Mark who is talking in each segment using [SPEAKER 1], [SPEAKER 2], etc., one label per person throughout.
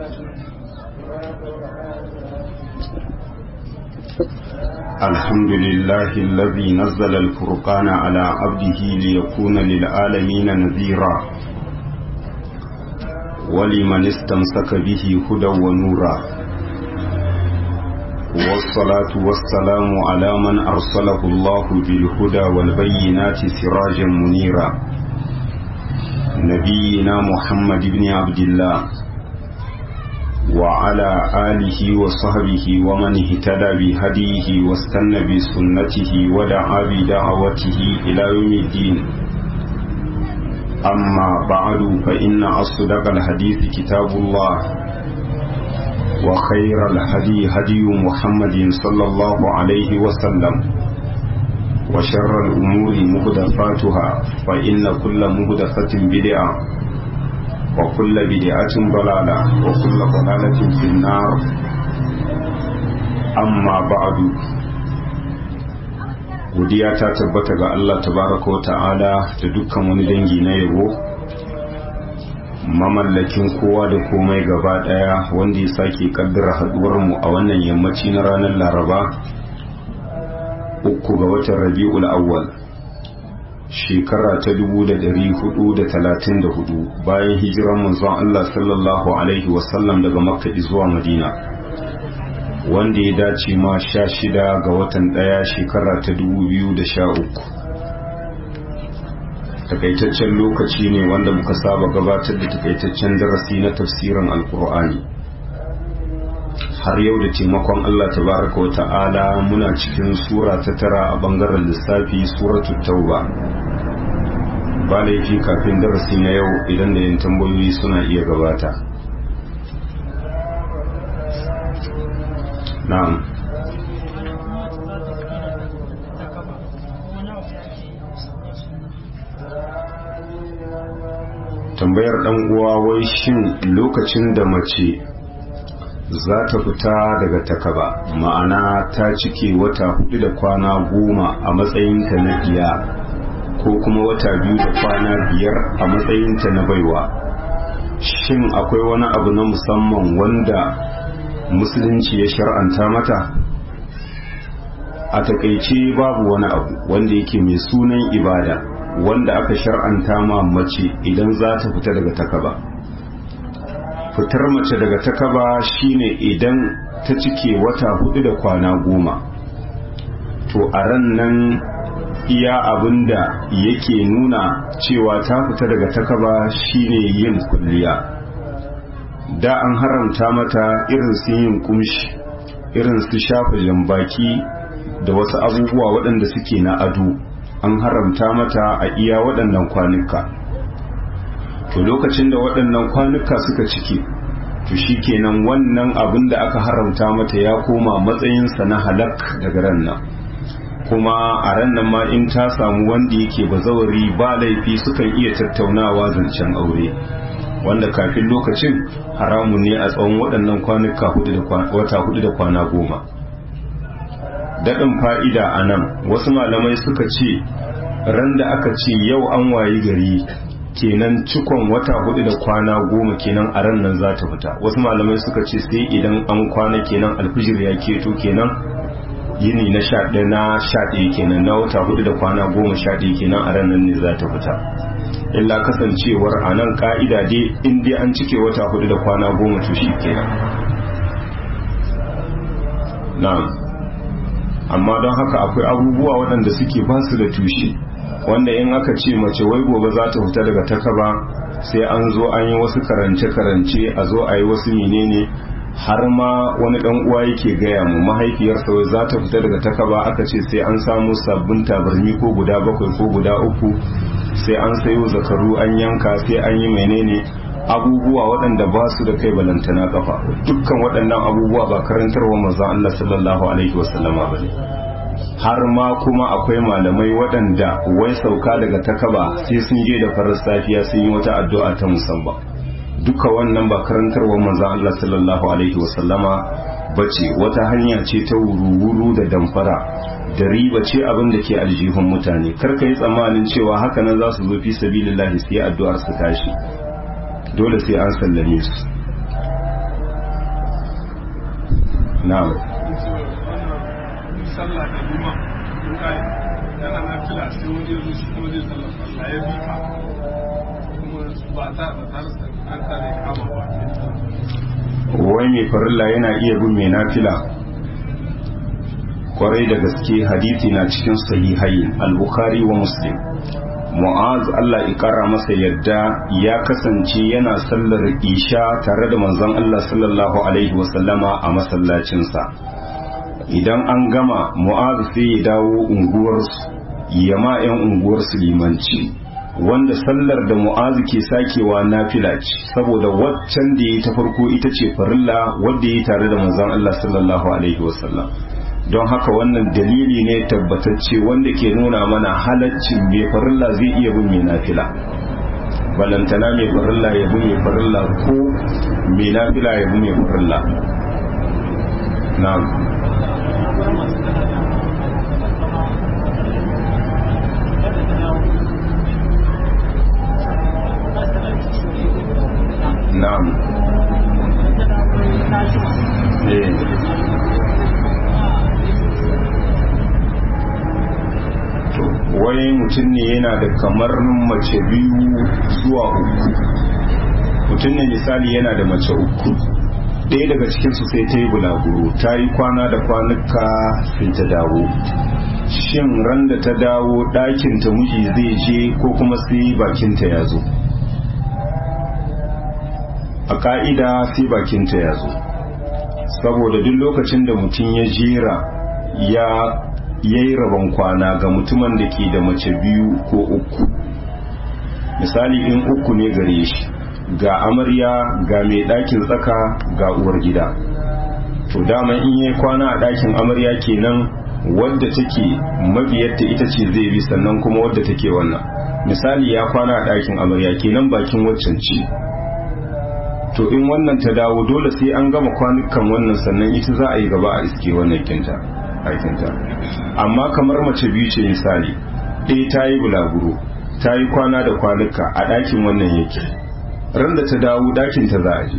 [SPEAKER 1] الحمد لله الذي نزل الفرقان على عبده ليكون للعالمين نذيرا ولمن استمسك به هدى ونورا والصلاة والسلام على من أرسله الله بالهدى والبينات سراجا منيرا نبينا محمد بن عبد الله وعلى آله وصحبه ومن اهتدى بهديه واستنى بسنته ودعا بدعوته إلى يوم الدين. أما بعد فإن أصدق الحديث كتاب الله وخير الهدي هدي محمد صلى الله عليه وسلم وشر الأمور محدثاتها فإن كل محدثة بدعة وكل بدعة ضلالة وكل ضلالة في النار. أما بعد godiya ta tabbata ga Allah tabaraka wa ta'ala da dukkan wani dangi na yabo mamallakin kowa da komai gaba daya wanda ya sake kaddara haduwar mu a wannan yammaci na ranar Laraba 3 ga watan Rabiul Awwal shekara ta 1434 bayan hijiran manzon Allah sallallahu alaihi wasallam daga Makka zuwa Madina wanda ya dace ma 16 ga watan 1 shekara ta 2013. Takaitaccen lokaci ne wanda muka saba gabatar da takaitaccen darasi na tafsirin Alkur'ani. Har yau da taimakon Allah tabaraka wa ta'ala muna cikin sura ta 9 a bangaren lissafi suratul Tauba. Ba laifi kafin darasi na yau idan da yin tambayoyi suna iya gabata. Na'am. Tambayar dan uwa wai shin lokacin da mace za ta fita daga takaba ma'ana ta cike wata 4 da kwana 10 a matsayinta na iya ko kuma wata 2 da kwana 5 a matsayinta na baiwa, shin akwai wani abu na musamman wanda musulunci ya shar'anta mata? A takaice babu wani abu wanda yake mai sunan ibada wanda aka shar'anta ma mace idan za ta fita daga takaba. Fitar mace daga takaba shine idan ta cike wata 4 da kwana 10, to a ran nan iya abinda yake nuna cewa ta fita daga takaba shine yin kulliya. Da an haramta mata irin su yin kumshi, irin su shafa jambaki da wasu abubuwa waɗanda suke na ado, an haramta mata a iya waɗannan kwanuka. To lokacin da waɗannan kwanuka suka cike, to shikenan wannan abin da aka haramta mata ya koma matsayinsa na halak daga ran nan. Kuma a ran nan ma in ta samu wanda yake bazawari ba laifi sukan iya tattaunawa zancen aure, wanda kafin lokacin haramun ne a tsawon waɗannan kwanuka wata 4 da kwana 10. Daɗin fa'ida a nan wasu malamai suka ce ran da aka ce yau an wayi gari kenan cikon wata 4 da kwana 10 kenan a ran nan za ta fita. Wasu malamai suka ce sai idan an kwana kenan alfijir ya keto kenan yini na 11 kenan na wata 4 da kwana 11 kenan a ran nan ne za ta fita. Illa kasancewar a nan ka'ida dai in dai an cike wata 4 da kwana 10 to shi kenan. Na'am. Amma don haka akwai abubuwa waɗanda suke ba su da tushe, wanda in aka ce mace wai gobe za ta fita daga takaba sai an zo an yi wasu karance-karance a zo a yi wasu menene, har ma wani ɗan uwa yake gaya mu mahaifiyarsa wai za ta fita daga takaba aka ce sai an samu sabbin tabarmi ko guda 7 ko guda 3, sai an sayo zakaru an yanka, sai an yi menene, abubuwa waɗanda ba su da kai balantana kafa. Dukkan waɗannan abubuwa ba karantarwa manzon Allah sallallahu alaihi wasallama bane. Har ma kuma akwai malamai waɗanda wai sauka daga takaba sai sun je da farar safiya sun yi wata addu'a ta musamman. Duka wannan ba karantarwa manzon Allah sallallahu alaihi wasallama bace, wata hanya ce ta wuru-wuru da damfara da riba ce abin da ke aljihun mutane. Kar ka yi tsammanin cewa haka nan za su zo fi sabilillahi sai addu'ar su tashi, dole sai an sallame su. na'am
[SPEAKER 2] sallah da lima in kai yana na fila sai wani yanzu shi kuma zai sallah sallah ya bi ka kuma ba ta an ta da kama ba
[SPEAKER 1] wai mai farilla yana iya bin mai nafila kwarai da gaske hadisi na cikin sahihai al-bukhari wa muslim mu'az Allah ya kara masa yadda ya kasance yana sallar isha tare da manzon Allah sallallahu alaihi wasallama a masallacinsa idan an gama mu'az sai ya dawo unguwarsu ya ma 'yan unguwarsu limanci wanda sallar da mu'az ke sakewa nafila ce saboda waccan da ya ta farko ita ce farilla wadda ya tare da manzon Allah sallallahu alaihi wasallam don haka wannan dalili ne tabbatacce wanda ke nuna mana halaccin mai farilla zai iya bin mai nafila balantana mai farilla ya bi mai farilla ko mai nafila ya bi mai farilla na'am na'am wai mutum ne yana da kamar mace biyu zuwa uku mutum ne misali yana da mace uku ɗaya daga cikinsu sai ta yi bulaguro ta yi kwana da kwanuka sai ta dawo shin ran da ta dawo ɗakinta miji zai je ko kuma sai bakinta ya zo a ƙa'ida sai bakinta ya zo saboda duk lokacin da mutum ya jera ya yi rabon kwana ga mutumin da ke da mace biyu ko uku misali in uku ne gare shi ga amarya ga mai ɗakin tsaka ga uwar gida to dama in yi kwana a ɗakin amarya kenan wadda take mabiyarta ita ce zai bi sannan kuma wadda take wannan misali ya kwana a ɗakin amarya kenan bakin waccan ce to in wannan ta dawo dole sai an gama kwanukan wannan sannan ita za a yi gaba a iske wannan aikinta amma kamar mace biyu ce misali ɗaya ta yi bulaguro ta yi kwana da kwanuka a ɗakin wannan yake ran da ta dawo ɗakinta za a je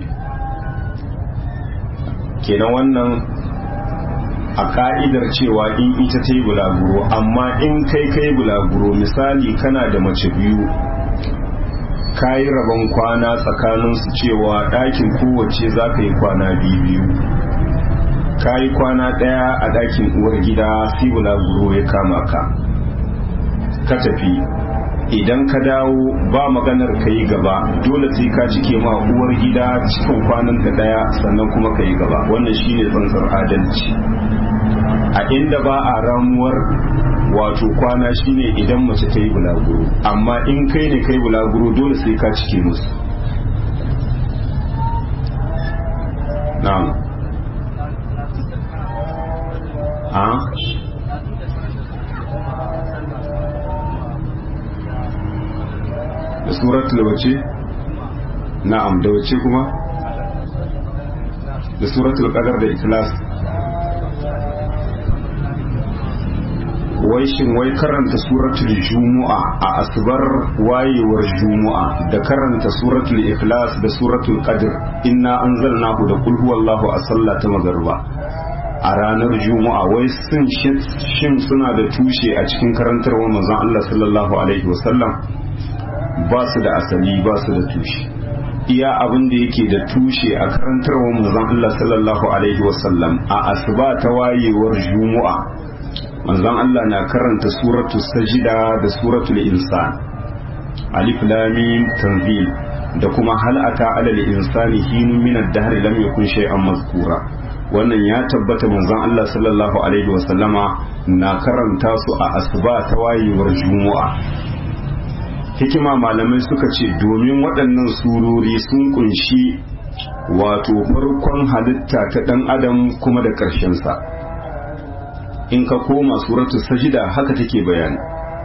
[SPEAKER 1] kenan wannan a ka'idar cewa in ita ta yi bulaguro amma in kai bulaguro misali kana da mace biyu ka yi rabon kwana tsakaninsu cewa ɗakin kowace za ka yi kwana biyu ka yi kwana ɗaya a ɗakin uwar gida sai bulaguro ya kama ka tafi idan ka dawo ba maganar ka yi gaba dole sai ka cike ma uwar gida cikin kwanan da ɗaya sannan kuma ka yi gaba wannan shine tsantsar adalci a inda ba a ramuwar wato kwana shine idan mace ta yi bulaguro amma in kai ne kai bulaguro dole sai ka cike musu na'am da suratul wace na'am da wace kuma da suratul qadar da ikhlas wai shin wai karanta suratul jumu'a a asbar wayewar jumu'a da karanta suratul ikhlas da suratul qadr inna anzalnahu da qul huwallahu a sallata magarba a ranar juma'a wai shin suna da tushe a cikin karantarwar manzon Allah sallallahu alaihi wasallam ba su da asali ba su da tushe iya abin da yake da tushe a karantarwar manzon Allah sallallahu alaihi wasallam a asuba ta wayewar juma'a manzon Allah na karanta suratul sajida da suratul insan alif lam mim tanzil da kuma hal ata alal insani hinun min ad-dahr lam yakun shay'an mazkura wannan ya tabbata manzon Allah sallallahu alaihi wasallama na karanta su a asuba ta wayewar juma'a hikima malamai suka ce domin waɗannan surori sun kunshi wato farkon halitta ta ɗan adam kuma da ƙarshensa in ka koma suratul sajida haka take bayani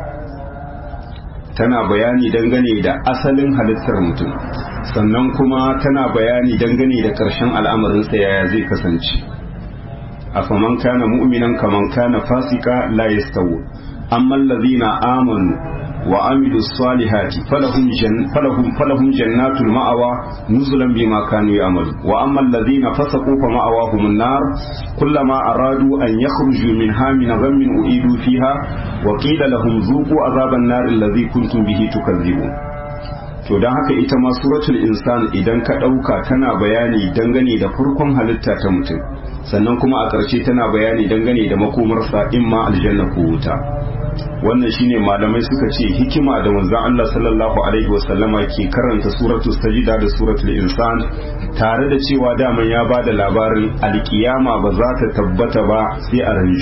[SPEAKER 1] tana bayani dangane da asalin halittar mutum sannan kuma tana bayani dangane da ƙarshen al'amarinsa yaya zai kasance afaman kana mu'minan kaman kana fasika la yastawu amma allazina amanu وعملوا الصالحات فلهم جنات المأوى نزلا بما كانوا يعملون وأما الذين فسقوا فمأواهم النار كلما أرادوا أن يخرجوا منها من غم أعيدوا فيها وقيل لهم ذوقوا عذاب النار الذي كنتم به تكذبون. to don haka ita ma suratul insan idan ka ɗauka tana bayani dangane da farkon halitta ta mutum, sannan kuma a ƙarshe tana bayani dangane da makomarsa in ma aljanna ko wuta. wannan shine malamai suka ce hikima da manzon Allah sallallahu alaihi wasallama ke karanta suratul sajda da suratul insan tare da cewa daman ya bada labarin alkiyama ba za ta tabbata ba sai a ran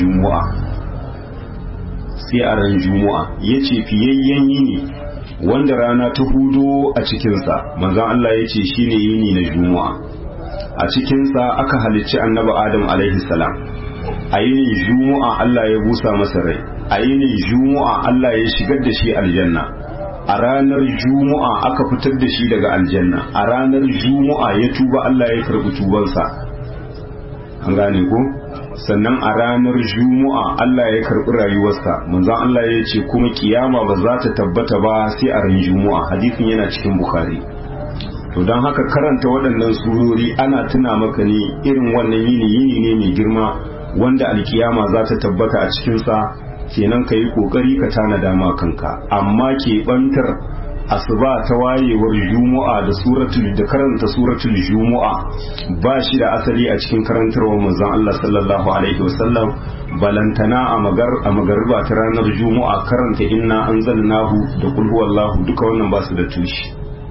[SPEAKER 1] juma'a yace fiyayyen yini wanda rana ta hudo a cikinsa manzon Allah ya ce shine yini na juma'a. a cikinsa aka halicci annabi adam alaihi salam. a yinin juma'a Allah ya busa masa rai, a yinin juma'a Allah ya shigar da shi aljanna, a ranar juma'a aka fitar da shi daga aljanna, a ranar juma'a ya tuba Allah ya karɓi tubansa, an gane ko? sannan a ranar juma'a Allah ya karɓi rayuwarsa. manzon Allah ya ce kuma kiyama ba za ta tabbata ba sai a ran juma'a. hadisin yana cikin bukhari. to don haka karanta waɗannan surori ana tuna maka ne irin wannan yini ne mai girma wanda alkiyama za ta tabbata a cikinsa, kenan ka yi ƙoƙari ka tanada ma kanka. amma keɓantar asuba ta wayewar juma'a da karanta suratul juma'a ba shi da asali a cikin karantarwar manzon Allah sallallahu alaihi wasallam. balantana a magariba ta ranar juma'a karanta inna anzalnahu da qul huwallahu duka wannan ba su da tushe.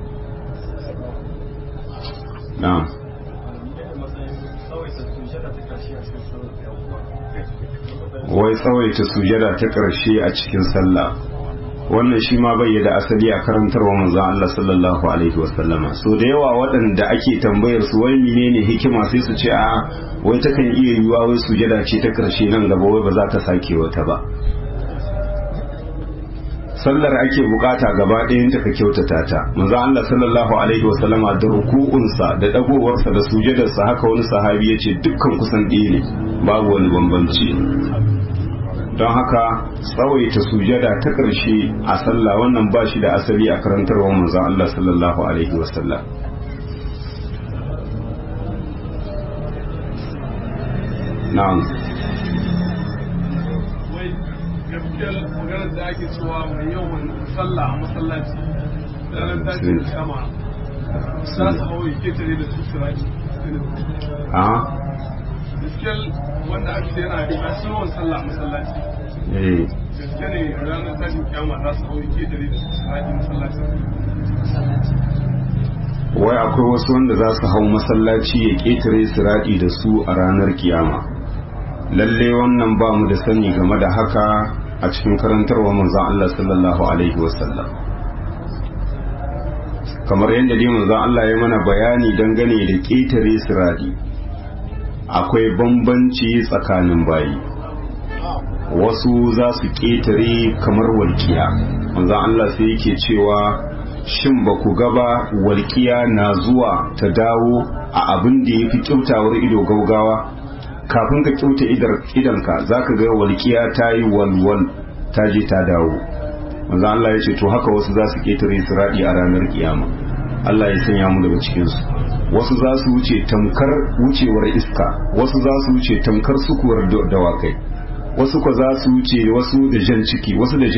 [SPEAKER 1] na'am wai tsawaita sujada ta ƙarshe a cikin sallah, wannan shi ma bai da asali a karantarwa manzon Allah sallallahu alaihi wasallama. so da yawa waɗanda ake tambayar su wai menene hikima sai su ce a wai takan iya yiwuwa wai sujada ce ta ƙarshe nan gaba wai ba za ta sake wata ba. sallar ake bukata gaba ɗayan ta ka kyautata ta. manzon Allah sallallahu alaihi wasallama da ruku'unsa da dagowarsa da sujadarsa haka wani sahabi ya ce dukkan kusan ɗaya ne, babu wani bambanci. don haka tsawaita sujada ta ƙarshe a sallah wannan ba shi da asali a karantarwar manzon Allah sallallahu alaihi wasallam. na'am
[SPEAKER 2] wai gaskiyar maganar da ake cewa mai yawan sallah a masallaci da ran tashin kama za su hau yake tare da su siraki gaskiyar wanda ake yana da masu yawan sallah a masallaci gaske ne ranar tashin kyama za su hau yake tare da su siraki masallaci.
[SPEAKER 1] wai akwai wasu wanda za su hau masallaci ya ƙetare sirati da su a ranar kiyama. lalle wannan ba mu da sani game da haka a cikin karantarwa manzon Allah sallallahu alaihi wasallam. kamar yadda dai manzon Allah ya mana bayani dangane da ƙetare sirati, akwai bambanci tsakanin bayi. wasu za su ƙetare kamar walƙiya. manzon Allah sai yake cewa shin ba ku gaba walƙiya na zuwa ta dawo a abin da ya fi kyautawar ido gaugawa? kafin ka kyauta idanka za ka ga walƙiya ta yi walwal ta je ta dawo. manzo Allah ya ce to haka wasu za su ƙetare sirati a ranar kiyama. Allah ya sanya mu daga cikinsu. wasu za su wuce tamkar wucewar iska, wasu za su wuce tamkar sukuwar dawakai, wasu ko za su wuce wasu da jan ciki, wasu da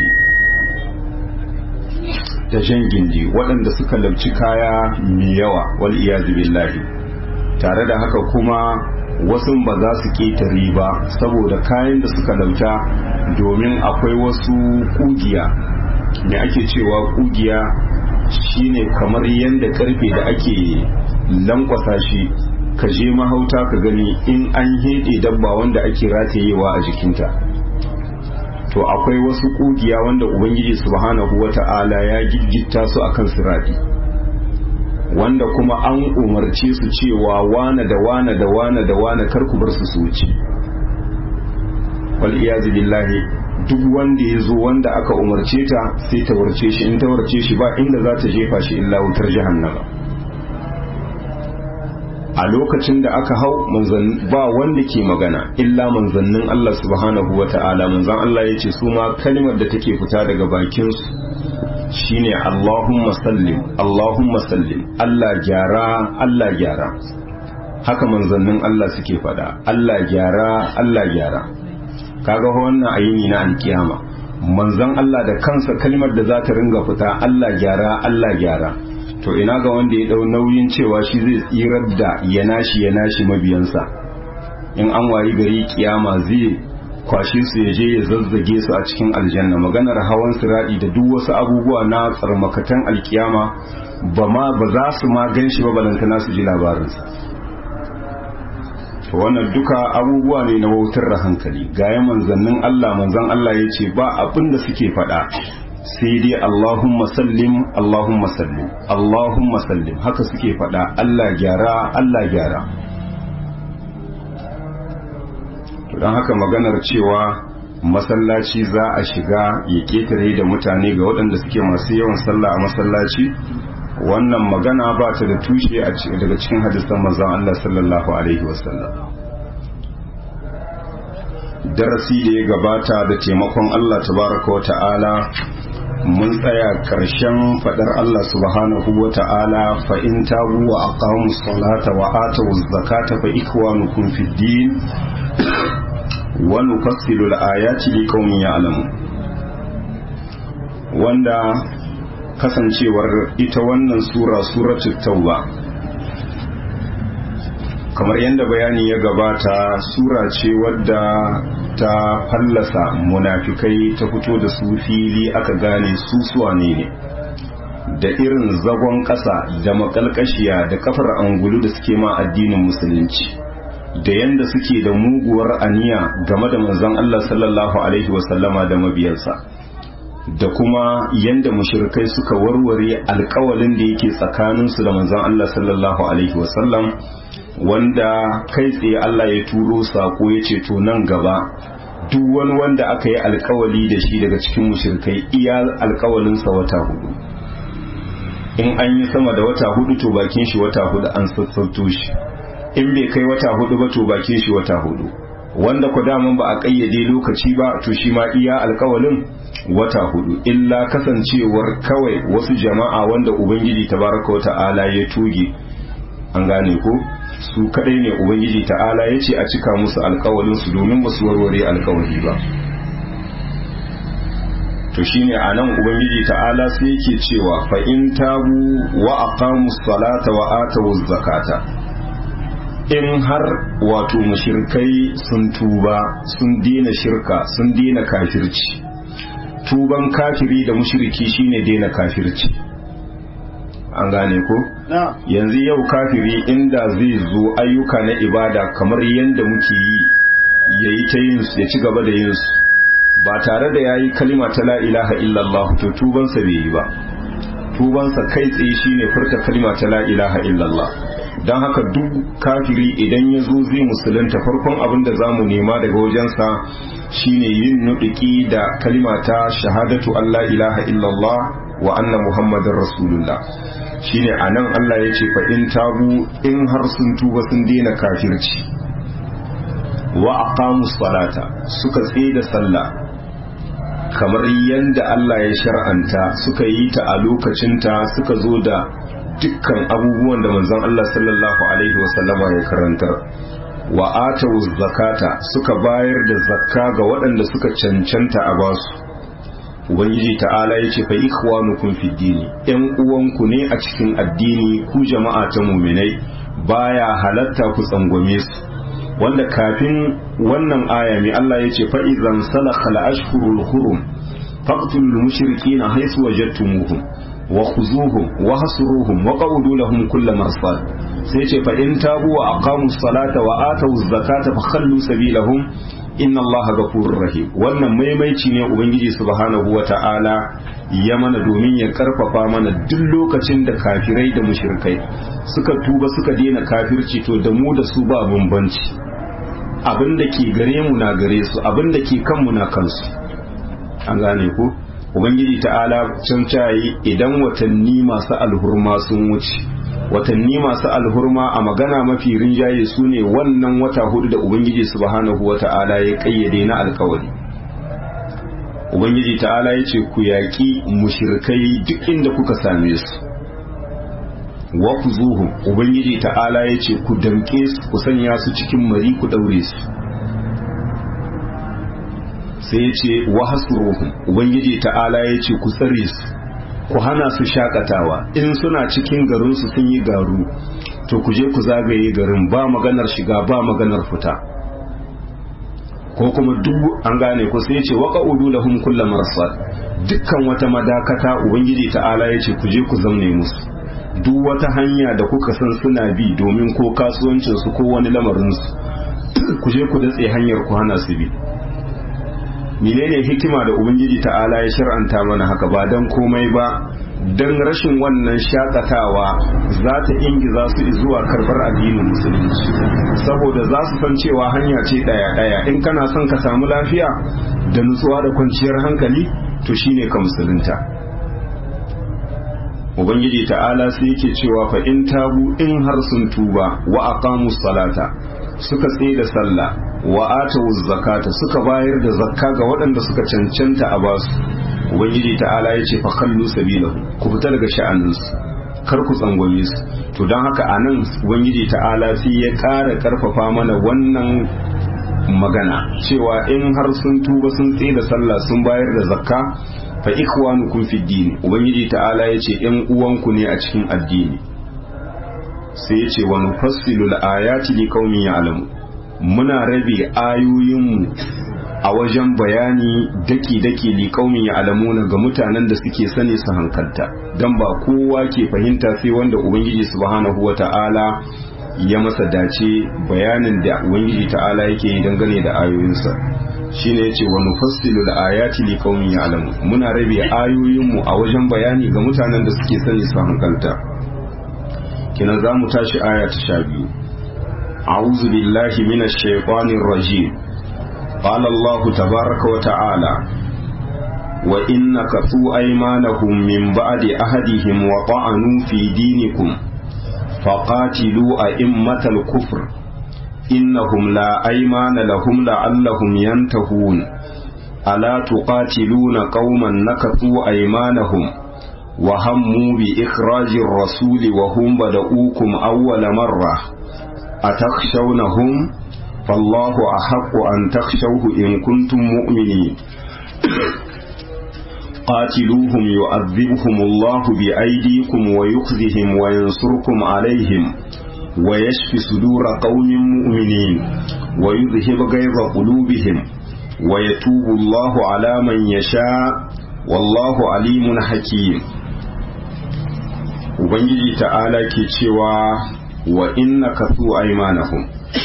[SPEAKER 1] jan gindi waɗanda suka labci kaya mai yawa wal iyazu billahi. tare da haka kuma wasu ba za su ƙetare ba saboda kayan da suka lauta, domin akwai wasu kugiya. me ake cewa kugiya? shine kamar yadda karfe da ake lankwasa shi ka je mahauta ka gani in an heɗe dabba wanda ake ratayewa a jikinta. to akwai wasu kugiya wanda ubangiji subhanahu wata'ala ya giggita su akan sirati, wanda kuma an umarce su cewa wane da wane da wane da wane kar ku bar su wuce. wal iyazu billahi, duk wanda ya zo wanda aka umarce ta sai ta warce shi, in ta warce shi ba inda za ta jefa shi illa wutar jahannama. a lokacin da aka hau ba wanda ke magana illa manzannin Allah subhanahu wata'ala. Manzan Allah ya ce su ma kalimar da take fita daga bakinsu shine Allahumma sallim, Allahumma sallim, Allah gyara, Allah gyara. Haka manzannin Allah suke fada, Allah gyara, Allah gyara. Kaga wannan ayini na alkiyama, manzan Allah da kansa kalmar da za ta ringa fita Allah gyara, Allah gyara. To ina ga wanda ya dau nauyin cewa shi zai tsirar da ya nashi mabiyansa, in an wayi gari kiyama zai kwashe su ya je ya zazzage su a cikin aljanna. Maganar hawan siradi da duk wasu abubuwa na tsarmakatan alkiyama ba za su ma ganshi ba, balantana su ji labarinsa. To wannan duka abubuwa ne na wautar da hankali. Gaya manzannin Allah, manzan Allah ya ce ba abin da suke faɗa sai dai Allahumma sallim, Allahumma sallim, Allahumma sallim, haka suke faɗa, Allah gyara, Allah gyara. Don haka maganar cewa masallaci za a shiga ya ketare da mutane ga waɗanda suke masu yawan sallah a masallaci, wannan magana ba ta da tushe daga cikin hadisan manzon Allah sallallahu alaihi wasallam. Darasi da ya gabata da taimakon Allah tabaraka wa ta'ala mun tsaya ƙarshen faɗar Allah subhanahu wa ta'ala, fa in tabu wa aqamu salata wa atu zakata fa ikwanukum fid din wa nufassilu al-ayati liqaumin ya'lamun. Wanda kasancewar ita wannan suratul tauba, kamar yadda bayani ya gabata, sura ce wadda ta fallasa munafikai, ta fito da su fili aka gane su suwane ne, da irin zagon ƙasa da makalkashiya da kafar angulu da suke ma addinin musulunci, da yanda suke da muguwar aniya game da manzon Allah sallallahu alaihi wasallama da mabiyansa, da kuma yanda mushrikai suka warware alkawalin da yake tsakaninsu da manzon Allah sallallahu alaihi wasallam, wanda kai tsaye Allah ya turo sako ya ce to nan gaba duk wani wanda aka yi alkawali da shi daga cikin mushrikai iya alkawalinsa wata hudu, in an yi sama da wata hudu to bakin shi wata hudu an sassauto shi, in bai kai wata hudu ba to bakin shi wata hudu, wanda ku daman ba a kayyade lokaci ba to shi ma iya alkawalin wata hudu, illa kasancewar kawai wasu jama'a wanda ubangiji tabaraka wa ta'ala ya tuge, an gane ko su kadai ne ubangiji ta'ala ya ce a cika musu alkawalin su domin ba su warware alkawali ba. To shine anan ubangiji ta'ala sai yake cewa fa in tabu wa aqamu salata wa atu zakata, in har wato mushrikai sun tuba sun dena shirka sun dena kafirci. Tuban kafiri da mushriki shine dena kafirci, an gane ko? Yanzu yau kafiri inda zai zo ayyuka na ibada kamar yadda muke yi, yayi ta yin su, ya ci gaba da yin su ba tare da yayi kalima ta la ilaha illallah, to tubansa bai yi ba. Tubansa kai tsaye shine furta kalima ta la ilaha illallah. don haka duk kafiri idan ya zo zai musulunta, farkon abin da za mu nema daga wajensa shine yin nuɗiki da kalimata shahadatu Allah ilaha illallah wa anna muhammadin rasulullah. Shine a nan Allah ya ce fa in tabu, in har sun tuba sun daina kafirci, wa aqamu salata, suka tsaye da sallah kamar yadda Allah ya shar'anta, suka yi ta a lokacinta, suka zo da dukkan abubuwan da manzon Allah sallallahu alaihi wasallama ya karantar, wa atawu zakata, suka bayar da zakka ga waɗanda suka cancanta a basu. Ubangiji ta'ala ya ce fa ikhwanukum fi dini, ƴan uwanku ne a cikin addini, ku jama'a ta mu'minai, baya halatta ku tsangwame su. Wanda kafin wannan aya mai Allah ya ce fa idzan salakha al-ashhurul hurum faqtulul mushrikeena haythu wajadtumuhum wa khuzuhum wa hasruhum wa qawdu lahum kull marsad. Sai ce fa in tabu wa aqamu salata wa atu zakata fa khallu sabilahum inna Allaha ghafurur rahim. Wannan maimaici ne ubangiji subhanahu wata'ala ya mana domin ya karfafa mana duk lokacin da kafirai da mushrikai suka tuba suka daina kafirci, to da mu da su ba bambanci. Abin da ke gare mu na gare su, abin da ke kanmu na kansu, an gane ko? Ubangiji ta'ala can cayi idan watanni masu alhurma sun wuce, watanni masu alhurma a magana mafi rinjaye su ne wannan wata hudu da ubangiji subhanahu wata'ala ya kayyade na alkawari. ubangiji ta'ala ya ce ku yaƙi mushrikai duk inda kuka same su, wa ku zuhu ubangiji ta'ala ya ce ku damƙe su, ku sanya su cikin mari, ku ɗaure su. sai ya ce wa hasuruhum ubangiji ta'ala ya ce ku tsare su, ku hana su shakatawa. in suna cikin garinsu sun yi garu, to ku je ku zagaye garin, ba maganar shiga ba maganar fita. ko kuma duk an gane ku, sai ya ce waqa'udu lahum kullu marsad, dukkan wata madakata ubangiji ta'ala ya ce ku je ku zamne musu. duk wata hanya da kuka san suna bi domin ko kasuwancin su ko wani lamarin su, ku je ku datse hanyar, ku hana su bi. menene hikima da ubangiji ta'ala ya shar'anta mana haka? ba dan komai ba, dan rashin wannan shakatawa za ta ingiza su zuwa karbar addinin musulunci, saboda za su san cewa hanya ce daya in kana son ka samu lafiya da nutsuwa da kwanciyar hankali, to shine ka musulunta. ubangiji ta'ala sai yake cewa fa in tabu, in har sun tuba, wa aqamus salata, suka tsaye da sallah, wa atawu zakata, suka bayar da zakka ga waɗanda suka cancanta a basu, ubangiji ta'ala ya ce fa kallu sabilahu, ku fita daga sha'aninsu, kar ku tsangwame su. to don haka anan ubangiji ta'ala sai ya ƙara ƙarfafa mana wannan magana cewa in har sun tuba, sun tsaye da sallah, sun bayar da zakka, fa ikhwanukum fid din, ubangiji ta'ala ya ce ƴan uwanku ne a cikin addini. sai ya ce wa nufassilu al-ayati liqaumin ya'lamu, muna rabe ayoyinmu a wajen bayani daki-daki liqaumin ya'lamuna ga mutanen da suke sani su hankalta, dan ba kowa ke fahimta sai wanda ubangiji subhanahu wata'ala ya masa dace bayanin da ubangiji ta'ala yake yi dangane da ayoyinsa. shine yace wa nufassilu al-ayati liqaumin ya'lamu, muna rabe ayoyinmu a wajen bayani ga mutanen da suke sani su hankalta. kina za mu tashi aya ta 12. a'udhu billahi minash shaitanir rajim. qala Allah tabaaraka wa ta'ala wa innaka tu aymanahum min ba'di ahadihim wa ta'anu fi dinikum faqatilu a'immatal kufr innahum la aymana lahum la'allahum yantahun ala tuqatiluna qauman nakathu aymanahum wa hammu bi ikhrajir rasuli wa hum bada'ukum awwala marra atakhshawnahum fallahu ahaqqu an takhshawhu in kuntum mu'minin قاتلوهم يعذبهم الله بأيديكم ويخزهم وينصركم عليهم ويشف صدور قوم مؤمنين ويذهب غيظ قلوبهم ويتوب الله على من يشاء والله عليم حكيم. ubangiji ta'ala ke cewa wa inna kathu aymanahum,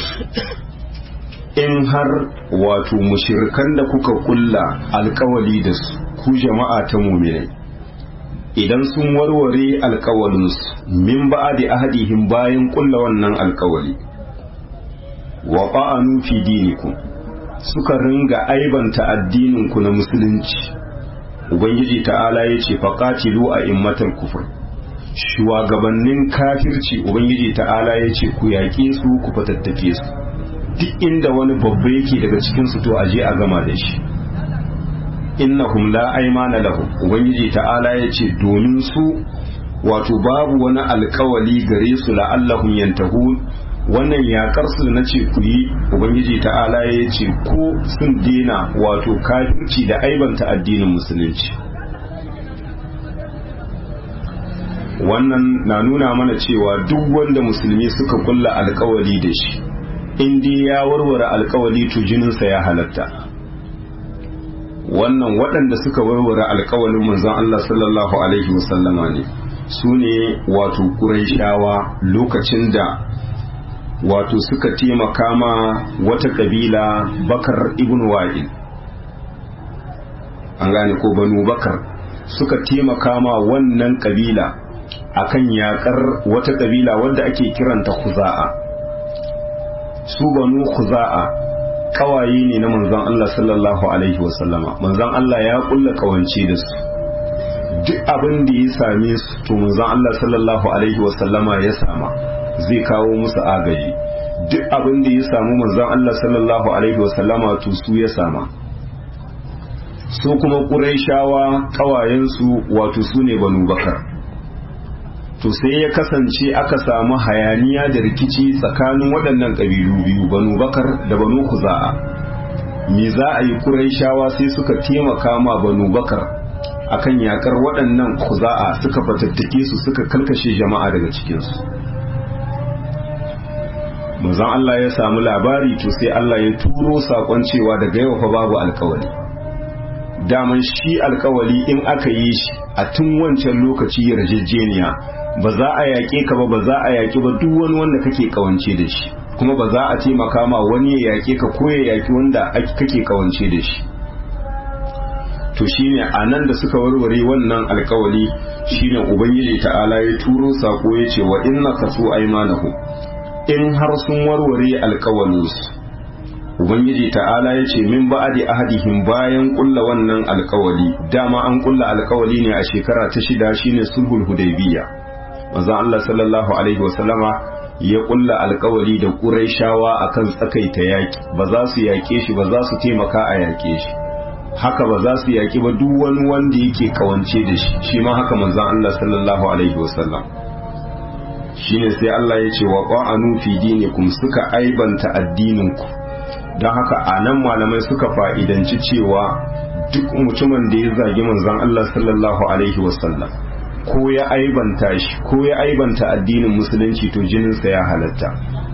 [SPEAKER 1] in har wato mushrikan da kuka kulla alkawali da su ku jama'a ta mu'minai, idan sun warware alkawalinsu min ba'di ahadihim, bayan kulla wannan alkawali, wa ba'anu fi dinikum, suka ringa aibanta addininku na musulunci, ubangiji ta'ala yace faqatilu a'immatal kufr, shugabannin kafirci ubangiji ta'ala yace ku yaƙe su, ku fatattake su, duk inda wani babba yake daga cikin su to aje a gama da shi. innahum la aymana lahum, ubangiji ta'ala yace domin su wato babu wani alkawali gare su la'allahum yantahun, wannan yakar su na ce ku yi, ubangiji ta'ala yace ko sun dena wato kafirci da aibanta addinin musulunci. wannan na nuna mana cewa duk wanda musulmi suka kulla alkawali da shi, in dai ya warware alkawali to jininsa ya halatta. wannan waɗanda suka warware alkawalin manzon Allah sallallahu alaihi wasallama ne, su ne wato Qurayshawa, lokacin da wato suka taimaka ma wata kabila Bakar ibn Wa'il, an gane ko Banu Bakar, suka taimaka ma wannan kabila akan yakar wata kabila wadda ake kiranta Khuza'a. su Banu Khuza'a kawaye ne na manzon Allah sallallahu alaihi wasallama, manzon Allah ya kulla kawance da su, duk abin da ya same su to manzon Allah sallallahu alaihi wasallama ya sama zai kawo musu agaji, duk abin da ya samu manzon Allah sallallahu alaihi wasallama to su ya sama. su kuma Qurayshawa kawayensu wato su ne Banu Bakar. To sai ya kasance aka samu hayaniya da rikici tsakanin waɗannan ƙabilu biyu, Banu Bakar da Banu Khuza'a. Me za a yi? Qurayshawa sai suka taimaka ma Banu Bakar akan yakar waɗannan Khuza'a, suka fatattake su, suka kalkashe jama'a daga cikinsu. Manzon Allah ya samu labari, to sai Allah ya turo saƙon cewa daga yau fa babu alƙawari. Daman shi alƙawari in aka yi shi a tun wancan lokaci yarjejeniya, ba za a yaƙe ka ba za a yaƙi ba duk wani wanda kake kawance da shi, kuma ba za a taimaka ma wani ya yaƙe ka ko ya yaƙi wanda kake kawance da shi. To shine a nan da suka warware wannan alƙawari, shine Ubangiji ta'ala ya turo sako ya ce wa inna kasu aymanahu, in har sun warware alƙawalinsu, Ubangiji ta'ala ya ce min ba'adi ahadihim, bayan kulla wannan alƙawari. Dama an kulla alƙawari ne a shekara ta 6, shine sulhul hudaybiyya. Manzon Allah sallallahu alaihi wasallama ya kulla alƙawari da Qurayshawa akan tsakaita yaki, ba za su yake shi ba, za su taimaka a yake shi, haka ba za su yaki ba duk wani wanda yake kawance da shi, shi ma haka manzon Allah sallallahu alaihi wasallam. Shine sai Allah ya ce wa qa'anu fi dinikum, suka aibanta addininku. Don haka a nan malamai suka fa'idanci cewa duk mutumin da ya zagi manzon Allah sallallahu alaihi wasallam, ko ya aibanta shi ko ya aibanta addinin musulunci, to jininsa ya halatta.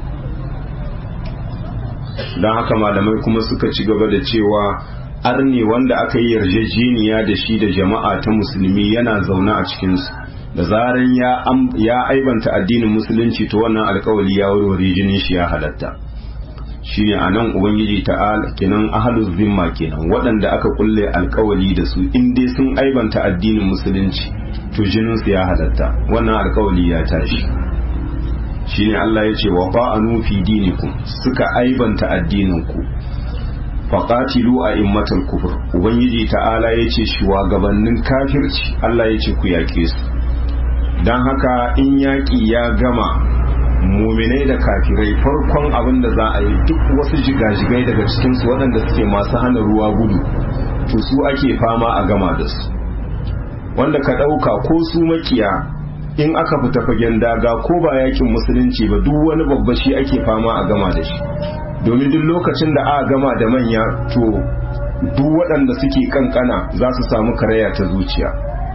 [SPEAKER 1] Don haka malamai kuma suka ci gaba da cewa arne wanda aka yi yarjejeniya da shi da jama'a ta musulmi yana zaune a cikinsu, da zaran ya aibanta addinin musulunci, to wannan alkawali ya warware, jinin shi ya halatta. Shine anan Ubangiji ta'ala kenan ahluz zimma kenan waɗanda aka kulle alkawali da su, in dai sun aibanta addinin musulunci to jinin su ya halatta, wannan alkawali ya tashi. Shine Allah ya ce wa fa'anu fi dinikum, suka aibanta addinin ku, faqatilu a'immatal kufr. Ubangiji ta'ala ya ce shugabannin kafirci, Allah ya ce ku yake su. Dan haka in yaki ya gama muminai da kafirai, farkon abin da za a yi, duk wasu jigajigai daga cikinsu waɗanda suke masu hana ruwa gudu, to su ake fama a gama da su. Wanda ka ɗauka ko su makiya, in aka fita fagen daga ko ba yakin musulunci ba, duk wani babba shi ake fama a gama da shi. Domin duk lokacin da aka gama da manya, to duk waɗanda suke kankana za su samu karaya ta zuciya.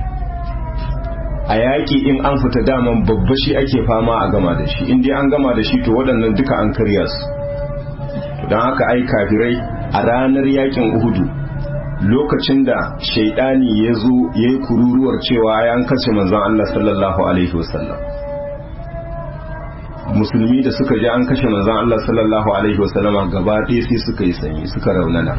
[SPEAKER 1] A yaƙi in an fita daman babba shi ake fama a gama da shi, in dai an gama da shi to waɗannan duka an karya su. Don haka ai kafirai a ranar yaƙin Uhudu, lokacin da shaidani ya zo ya yi kururuwar cewa ai an kashe manzon Allah sallallahu alaihi wasallam, musulmi da suka ji an kashe manzon Allah sallallahu alaihi wasallama gaba ɗaya sai suka yi sanyi, suka raunana,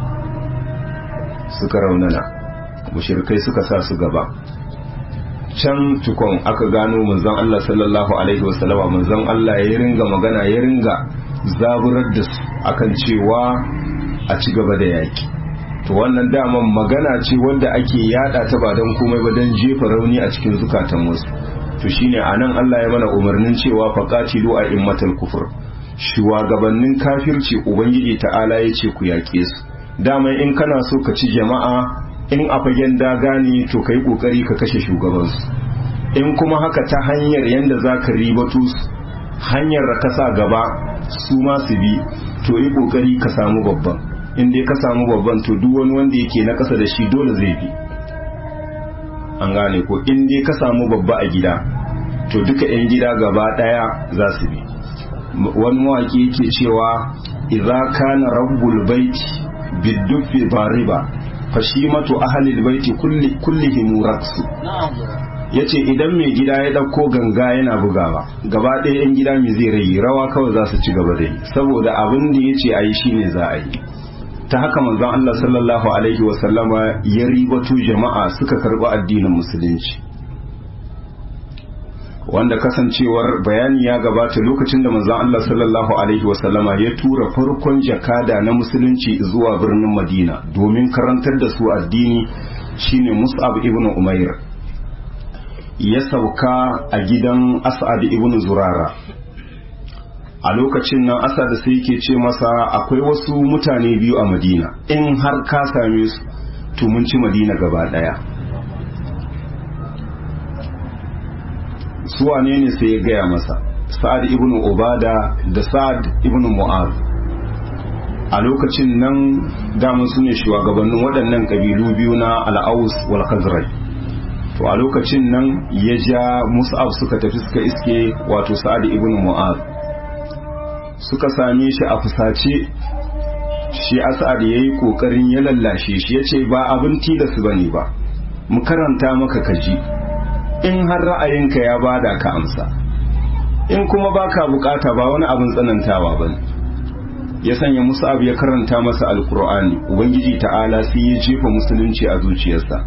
[SPEAKER 1] mushrikai suka sa su gaba. Can tukon aka gano manzon Allah sallallahu alaihi wasallama, manzon Allah ya ringa magana, ya ringa zaburar da su akan cewa a ci gaba da yaki. To wannan daman magana ce wanda ake yada ta ba don komai ba, don jefa rauni a cikin zukatan wasu. To shine anan Allah ya mana umarnin cewa faqatilu a'immatal kufur, shugabannin kafirci Ubangiji ta'ala ya ce ku yake su. Daman in kana so ka ci jama'a, in a fagen daga ne to kai kokari ka kashe shugabansu, in kuma haka ta hanyar yanda za ka ribatu hanyar da ka sa gaba su ma su bi, to yi kokari ka samu babban. In dai ka samu babban, to duk wani wanda yake na kasa da shi dole zai bi. An gane ko? In dai ka samu babba a gida, to duka 'yan gida gaba daya za su bi. Wani mawaki yake cewa idza kana rabbul baiti biddufi bariba fashimatu ahlil baiti kullihim raqsu. Yace idan mai gida ya dauko ganga yana bugawa, gaba ɗaya yan gida mai zai rayi, rawa kawai za su ci gaba da yi, saboda abin da yace ayi shine za a yi. Ta haka manzon Allah sallallahu alaihi wa sallama ya ribatu jama'a suka karɓi addinin musulunci, wanda kasancewar bayani ya gabata lokacin da manzon Allah sallallahu alaihi wasallama ya tura farkon jakada na musulunci zuwa birnin Madina domin karantar da su addini shine Mus'ab ibn Umair ya sauka a gidan As'ad ibn Zurara. A lokacin nan As'ad sai yake ce masa akwai wasu mutane biyu a Madina, in har ka same su to mun ci Madina gaba daya. Su wane ne sai ya gaya masa? Sa'ad ibn Ubada da Sa'ad ibn Mu'az. A lokacin nan daman su ne shugabannin waɗannan ƙabilu biyu na Al-Aus wal Khazraj. To a lokacin nan ya ja Mus'ab suka tafi suka iske wato Sa'ad ibn Mu'az. Suka same shi a fusace, shi As'ad yayi kokarin ya lallashe shi, yace ba abin tilas bane ba, mu karanta maka kaji, in har ra'ayinka ya bada ka amsa, in kuma baka bukata ba wani abin tsanantawa bane. Ya sanya Mus'ab ya karanta masa alkur'ani, ubangiji ta'ala sai ya jefa musulunci a zuciyarsa,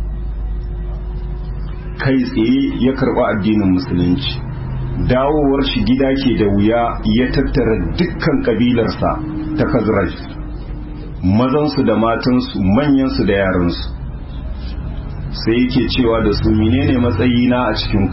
[SPEAKER 1] kai tsaye ya karba addinin musulunci. Dawowar shi gida ke da wuya, ya tattara dukkan kabilarsa ta Khazraj, mazansu da matansu, manyansu da yaransu, sai yake cewa da su menene matsayina a cikinku?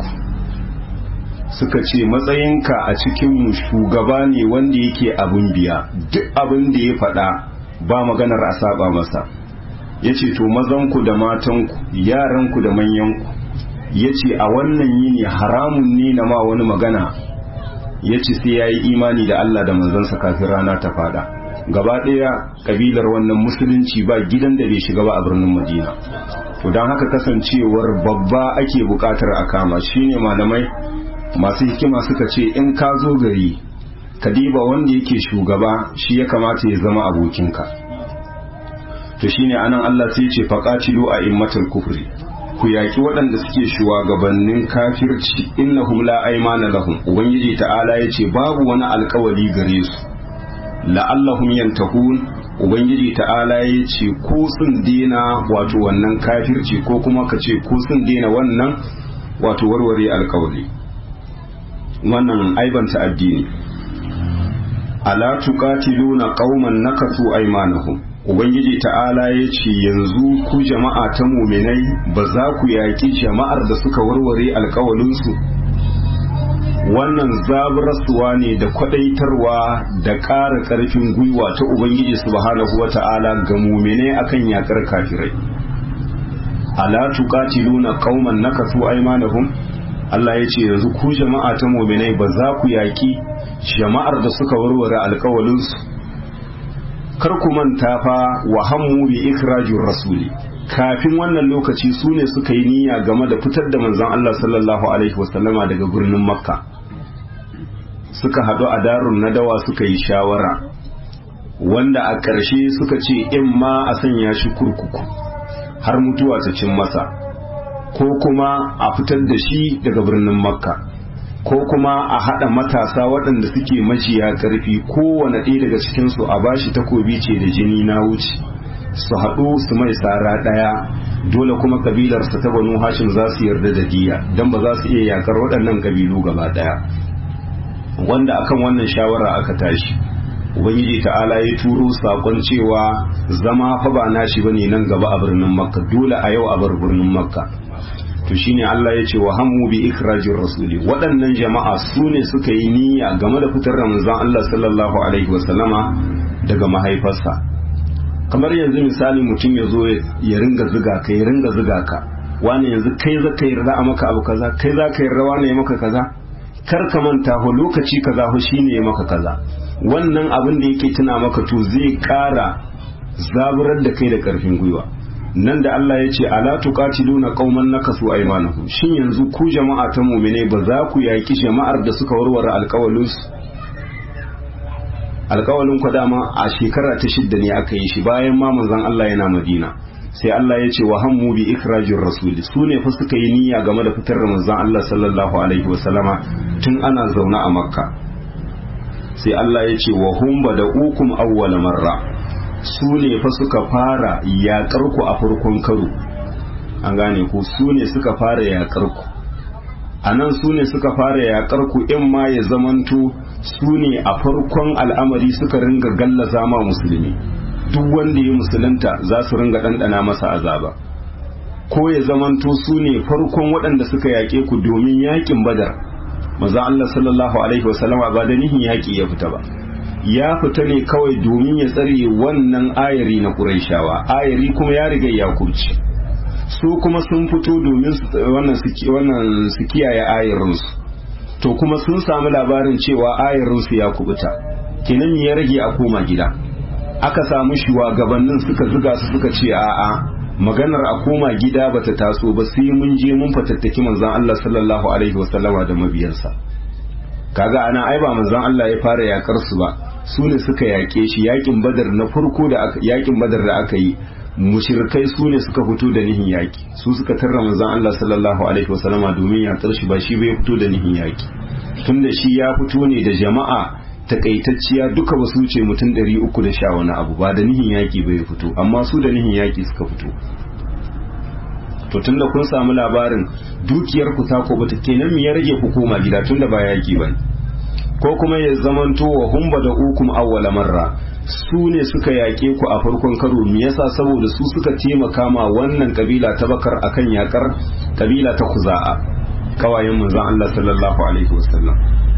[SPEAKER 1] Suka ce matsayinka a cikinmu shugaba ne wanda yake abin biya, duk abin da ya faɗa ba maganar a saba masa. Ya ce to mazanku da matanku, yaranku da manyanku, ya ce a wannan yini haramun ne na ma wani magana, ya ce sai ya yi imani da Allah da manzansa kafin rana ta fada. Gaba ɗaya kabilar wannan musulunci ba gidan da bai shiga ba a birnin Madina. To don haka kasancewar babba ake buƙatar a kama, shine malamai masu hikima suka ce in ka zo gari ka diba wanda yake shugaba shi ya kamata ya zama abokinka. To shine anan Allah sai ce faqatilu a immatul kufri, ku yaki waɗanda suke shugabannin kafirci, innahum la aymana lahum, ubangiji ta'ala yace babu wani alkawali gare su, la'allahum yantahun, ubangiji ta'ala yace ko sun dena wato wannan kafirci, ko kuma ka ce ko sun dena wannan wato warware alkawali, wannan aibanta addini. Ala tuqatiluna qauman nakasu aymanahum, ubangiji ta'ala ya ce yanzu ku jama'a ta muminai ba za ku yaƙi jama'ar da suka warware alkawalinsu. Wannan zaburarsuwa ne da kwadaitarwa da ƙara ƙarfin gwiwa ta ubangiji subhanahu wata'ala ga muminai akan yaƙar kafirai. Ala tuqatiluna qauman nakasu aymanahum, Allah ya ce yanzu ku jama'a ta muminai ba za ku yaƙi jama'ar da suka warware alkawalinsu. Kar ku manta fa wa hammu bi ikhrajir rasuli, kafin wannan lokaci su ne suka yi niyya game da fitar da manzon Allah sallallahu alaihi wasallama daga birnin Makka. Suka haɗu a darun nadawa suka yi shawara, wanda a ƙarshe suka ce in ma a sanya shi kurkuku har mutuwa ta cin masa, ko kuma a fitar da shi daga birnin Makka, ko kuma a haɗa matasa waɗanda suke maciya ƙarfi, kowane ɗaya daga cikinsu a bashi takobi ce da jini na wuce, su haɗu su mai tsara ɗaya, dole kuma kabilarsa ta Banu Hashim za su yarda da diya, don ba za su iya yakar waɗannan kabilu gaba ɗaya. Wanda akan wannan shawara aka tashi, ubangiji ta'ala ya turo saƙon cewa zama fa ba nashi bane nan gaba a birnin Makka, dole a yau a bar birnin Makka. To shine Allah ya ce wa hammu bi ikhrajir rasuli, waɗannan jama'a su ne suka yi niyya game da fitar da manzon Allah sallallahu alaihi wasallama daga mahaifarsa. Kamar yanzu misali mutum ya zo ya ringa zuga ka, wani yanzu kai za ka yarda a maka abu kaza, kai za ka yarda wani ya maka kaza, kar ka manta ho lokaci kaza ho shine ya maka kaza. Wannan abin da yake tuna maka to zai ƙara zaburar da kai da ƙarfin gwiwa. Nan da Allah ya ce ala tuqatiluna qauman nakasu aymanahum, shin yanzu ku jama'a ta mu'mine ba za ku yaki jama'ar da suka warware alƙawalin ku dama a shekara ta 6 ne aka yi shi bayan ma manzon Allah yana Madina. Sai Allah ya ce wa hammu bi ikrajir rasuli, su ne fa suka yi niyya game da fitar da manzon Allah sallallahu alaihi wasallama tun ana zaune a Makka. Sai Allah ya ce wa hum bada'ukum awwala marra, su ne fa suka fara yaƙar ku a farkon karo. An gane ku, su ne suka fara yaƙar ku a nan, su ne suka fara yaƙar ku, in ma ya zamanto su ne a farkon al'amari suka ringa gallaza ma musulmi, duk wanda ya musulunta za su ringa ɗanɗana masa azaba. ko ya zamanto su ne farkon waɗanda suka yaƙe ku domin yaƙin badar. Manzon Allah sallallahu alaihi wasallama ba da nihin yaƙi ya fita ba, ya fita ne kawai domin ya tsare wannan ayari na Qurayshawa. Ayari kuma ya riga ya kubce, su kuma sun fito domin su kiyaye ayarinsu, to kuma sun samu labarin cewa ayarinsu ya kubuta, kenan ya rage a koma gida. Aka samu shugabannin suka zuga su suka ce a'a, maganar a koma gida bata taso ba, sai mun je mun fatattaki manzon Allah sallallahu alaihi wasallama da mabiyansa. Kaga ana ai ba manzon Allah ya fara yakar su ba, su ne suka yake shi. Yakin badar na farko da yakin badar da aka yi, mushrikai su ne suka fito da nihin yaki, su suka tarra manzon Allah sallallahu alaihi wasallama domin yakar shi, ba shi bai fito da nihin yaki. Tunda shi ya fito ne da jama'a takaitacciya, duka ba su wuce mutum 310 wani abu, ba da nihin yaki bai fito, amma su da nihin yaki suka fito. To tunda kun samu labarin dukiyar ku ta kubuta, kenan me ya rage ku koma gida tunda ba yaki bane. Ko kuma ya zamanto wa hum da ukum awwala marra, su ne suka yake ku a farkon karo. Me yasa? saboda su suka taimaka ma wannan kabila ta Bakar akan yakar kabila ta Khuza'a, kawayen manzon Allah sallallahu alaihi wasallam.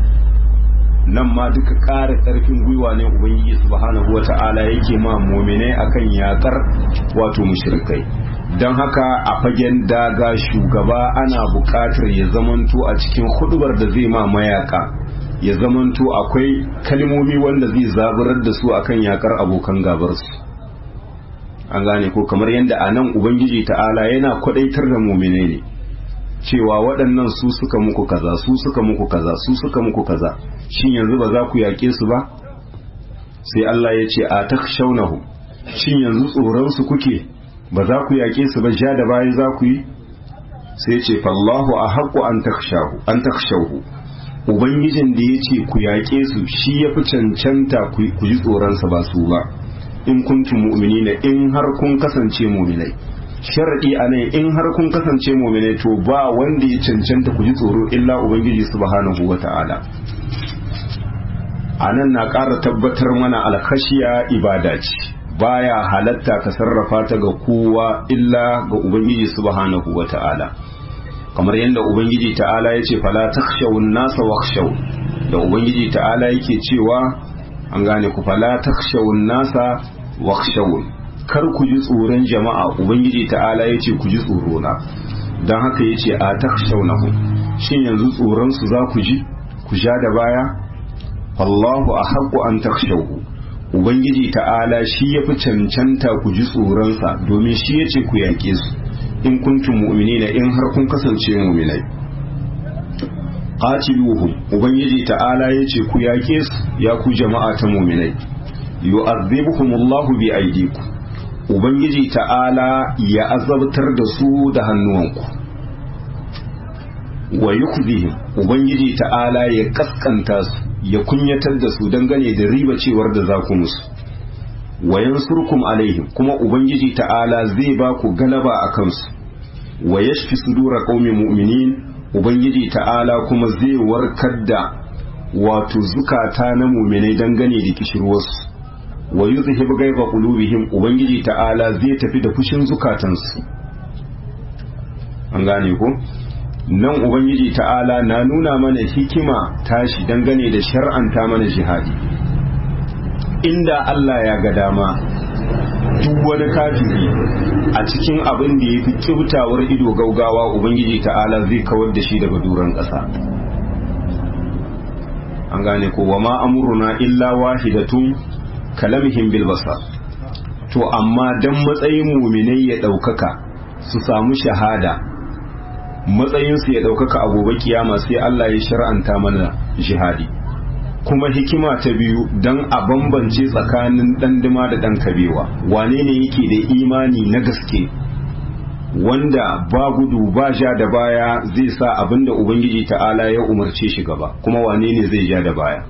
[SPEAKER 1] Nan ma duka ƙara ƙarfin gwiwa ne ubangiji subhanahu wata'ala yake ma mu'minai akan yakar wato mushrikai. Don haka a fagen daga shugaba ana buƙatar ya zamanto a cikin hudubar da zai ma mayaka, ya zamanto akwai kalmomi wanda zai zaburar da su akan yakar abokan gabarsu. An gane ko? Kamar yadda a nan ubangiji ta'ala yana kwadaitar da mu'minai ne cewa waɗannan su suka muku kaza, su suka muku kaza, su suka muku kaza, shin yanzu ba za ku yaƙe su ba? Sai Allah ya ce a takhshawnahu, shin yanzu tsoron su kuke, ba za ku yaƙe su ba, ja da baya za ku yi? Sai ce fallahu ahaqqu an takhshawhu, ubangijin da ya ce ku yaƙe su shi ya fi cancanta ku ji tsoronsa ba su ba, in kuntum mu'minina, in har kun kasance mu'minai. Sharadi a nan, in har kun kasance mu'minai to ba wanda ya cancanta ku ji tsoro illa ubangiji subhanahu wata'ala. A nan na ƙara tabbatar mana alkhashiya ibada ce, baya halatta ka sarrafa ta ga kowa illa ga ubangiji subhanahu wata'ala. Kamar yadda ubangiji ta'ala ya ce fala takhshawun nasa wakhshaw, da ubangiji ta'ala yake cewa an gane ku, fala takhshawun nasa wakhshawun, kar ku ji tsoron jama'a, ubangiji ta'ala ya ce ku ji tsoro na. Don haka ya ce a takhshawnahu, shin yanzu tsoron su za ku ji ku ja da baya? Allahu ahaqqu an takhshawhu, ubangiji ta'ala shi ya fi cancanta ku ji tsoronsa, domin shi ya ce ku yaƙe su, in kuntum mu'minina, in har kun kasance mu'minai. Qatiluhum, ubangiji ta'ala ya ce ku yaƙe su ya ku jama'a ta mu'minai. Yu'adhibuhumullahu bi aydikum, ubangiji ta'ala ya azabtar da su da hannuwanku. Wa yukhzihim, ubangiji ta'ala ya kaskanta su, ya kunyatar da su dangane da riba cewar da za ku musu. Wa yansurkum alaihim, kuma ubangiji ta'ala zai ba ku galaba a kansu. Wa yashfi sudura qaumin mu'minin, ubangiji ta'ala kuma zai warkar da wato zukata na mu'minai dangane da kishirwarsu. Wa yuzhib ghaiba qulubihim, ubangiji ta'ala zai tafi da fushin zukatansu. An gane ko? Nan ubangiji ta'ala na nuna mana hikima tashi dangane da shar'anta mana jihadi. Inda Allah ya ga dama, duk wani kafiri a cikin abin da ya fi kyautawar ido gaugawa ubangiji ta'ala zai kawar da shi daga duran ƙasa. An gane ko? Wa ma amruna illa wahidatun kalamihim bil basar. To amma dan matsayin muminai ya ɗaukaka su samu shahada, matsayinsu ya ɗaukaka a gobe kiyama, sai Allah ya shar'anta mana jihadi. Kuma hikima ta biyu, dan a bambance tsakanin ɗan dima da ɗan kabewa, wane ne yake da imani na gaske wanda ba gudu ba ja da baya zai sa abinda ubangiji ta'ala ya umarce shi gaba, kuma wane ne zai ja da baya.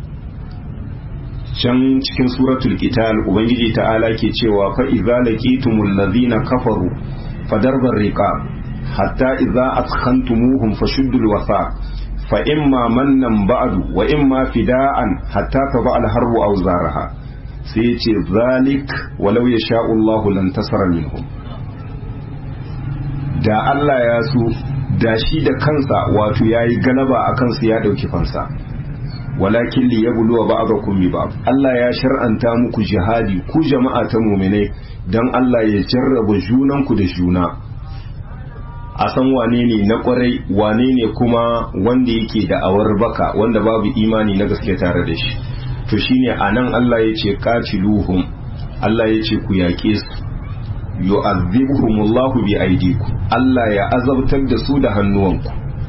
[SPEAKER 1] Can cikin suratul qital ubangiji ta'ala ke cewa fa idza laqitumul ladhina kafaru fadarbar riqab hatta idza askhantumuhum fashuddul wafa fa imma mannan ba'du wa imma fida'an hatta taba al-harbu aw zaraha. Sai yace zalik walau yasha'u Allahu lan tasara minhum. da Allah ya so da shi da kansa wato yayi galaba a kansu ya dauki fansa walakin li yabluwa ba'dakum bi ba'd Allah ya shar'anta muku jihadi ku jama'a ta mu'minai dan Allah ya jarraba junanku da juna a san wane ne na kwarai wane ne kuma wanda yake da awar baka wanda babu imani na gaske tare da shi to shine anan Allah ya ce qatiluhum Allah ya ce ku yaƙe su yu'adhibuhumullahu bi aydikum Allah ya azabtar da su da hannuwanku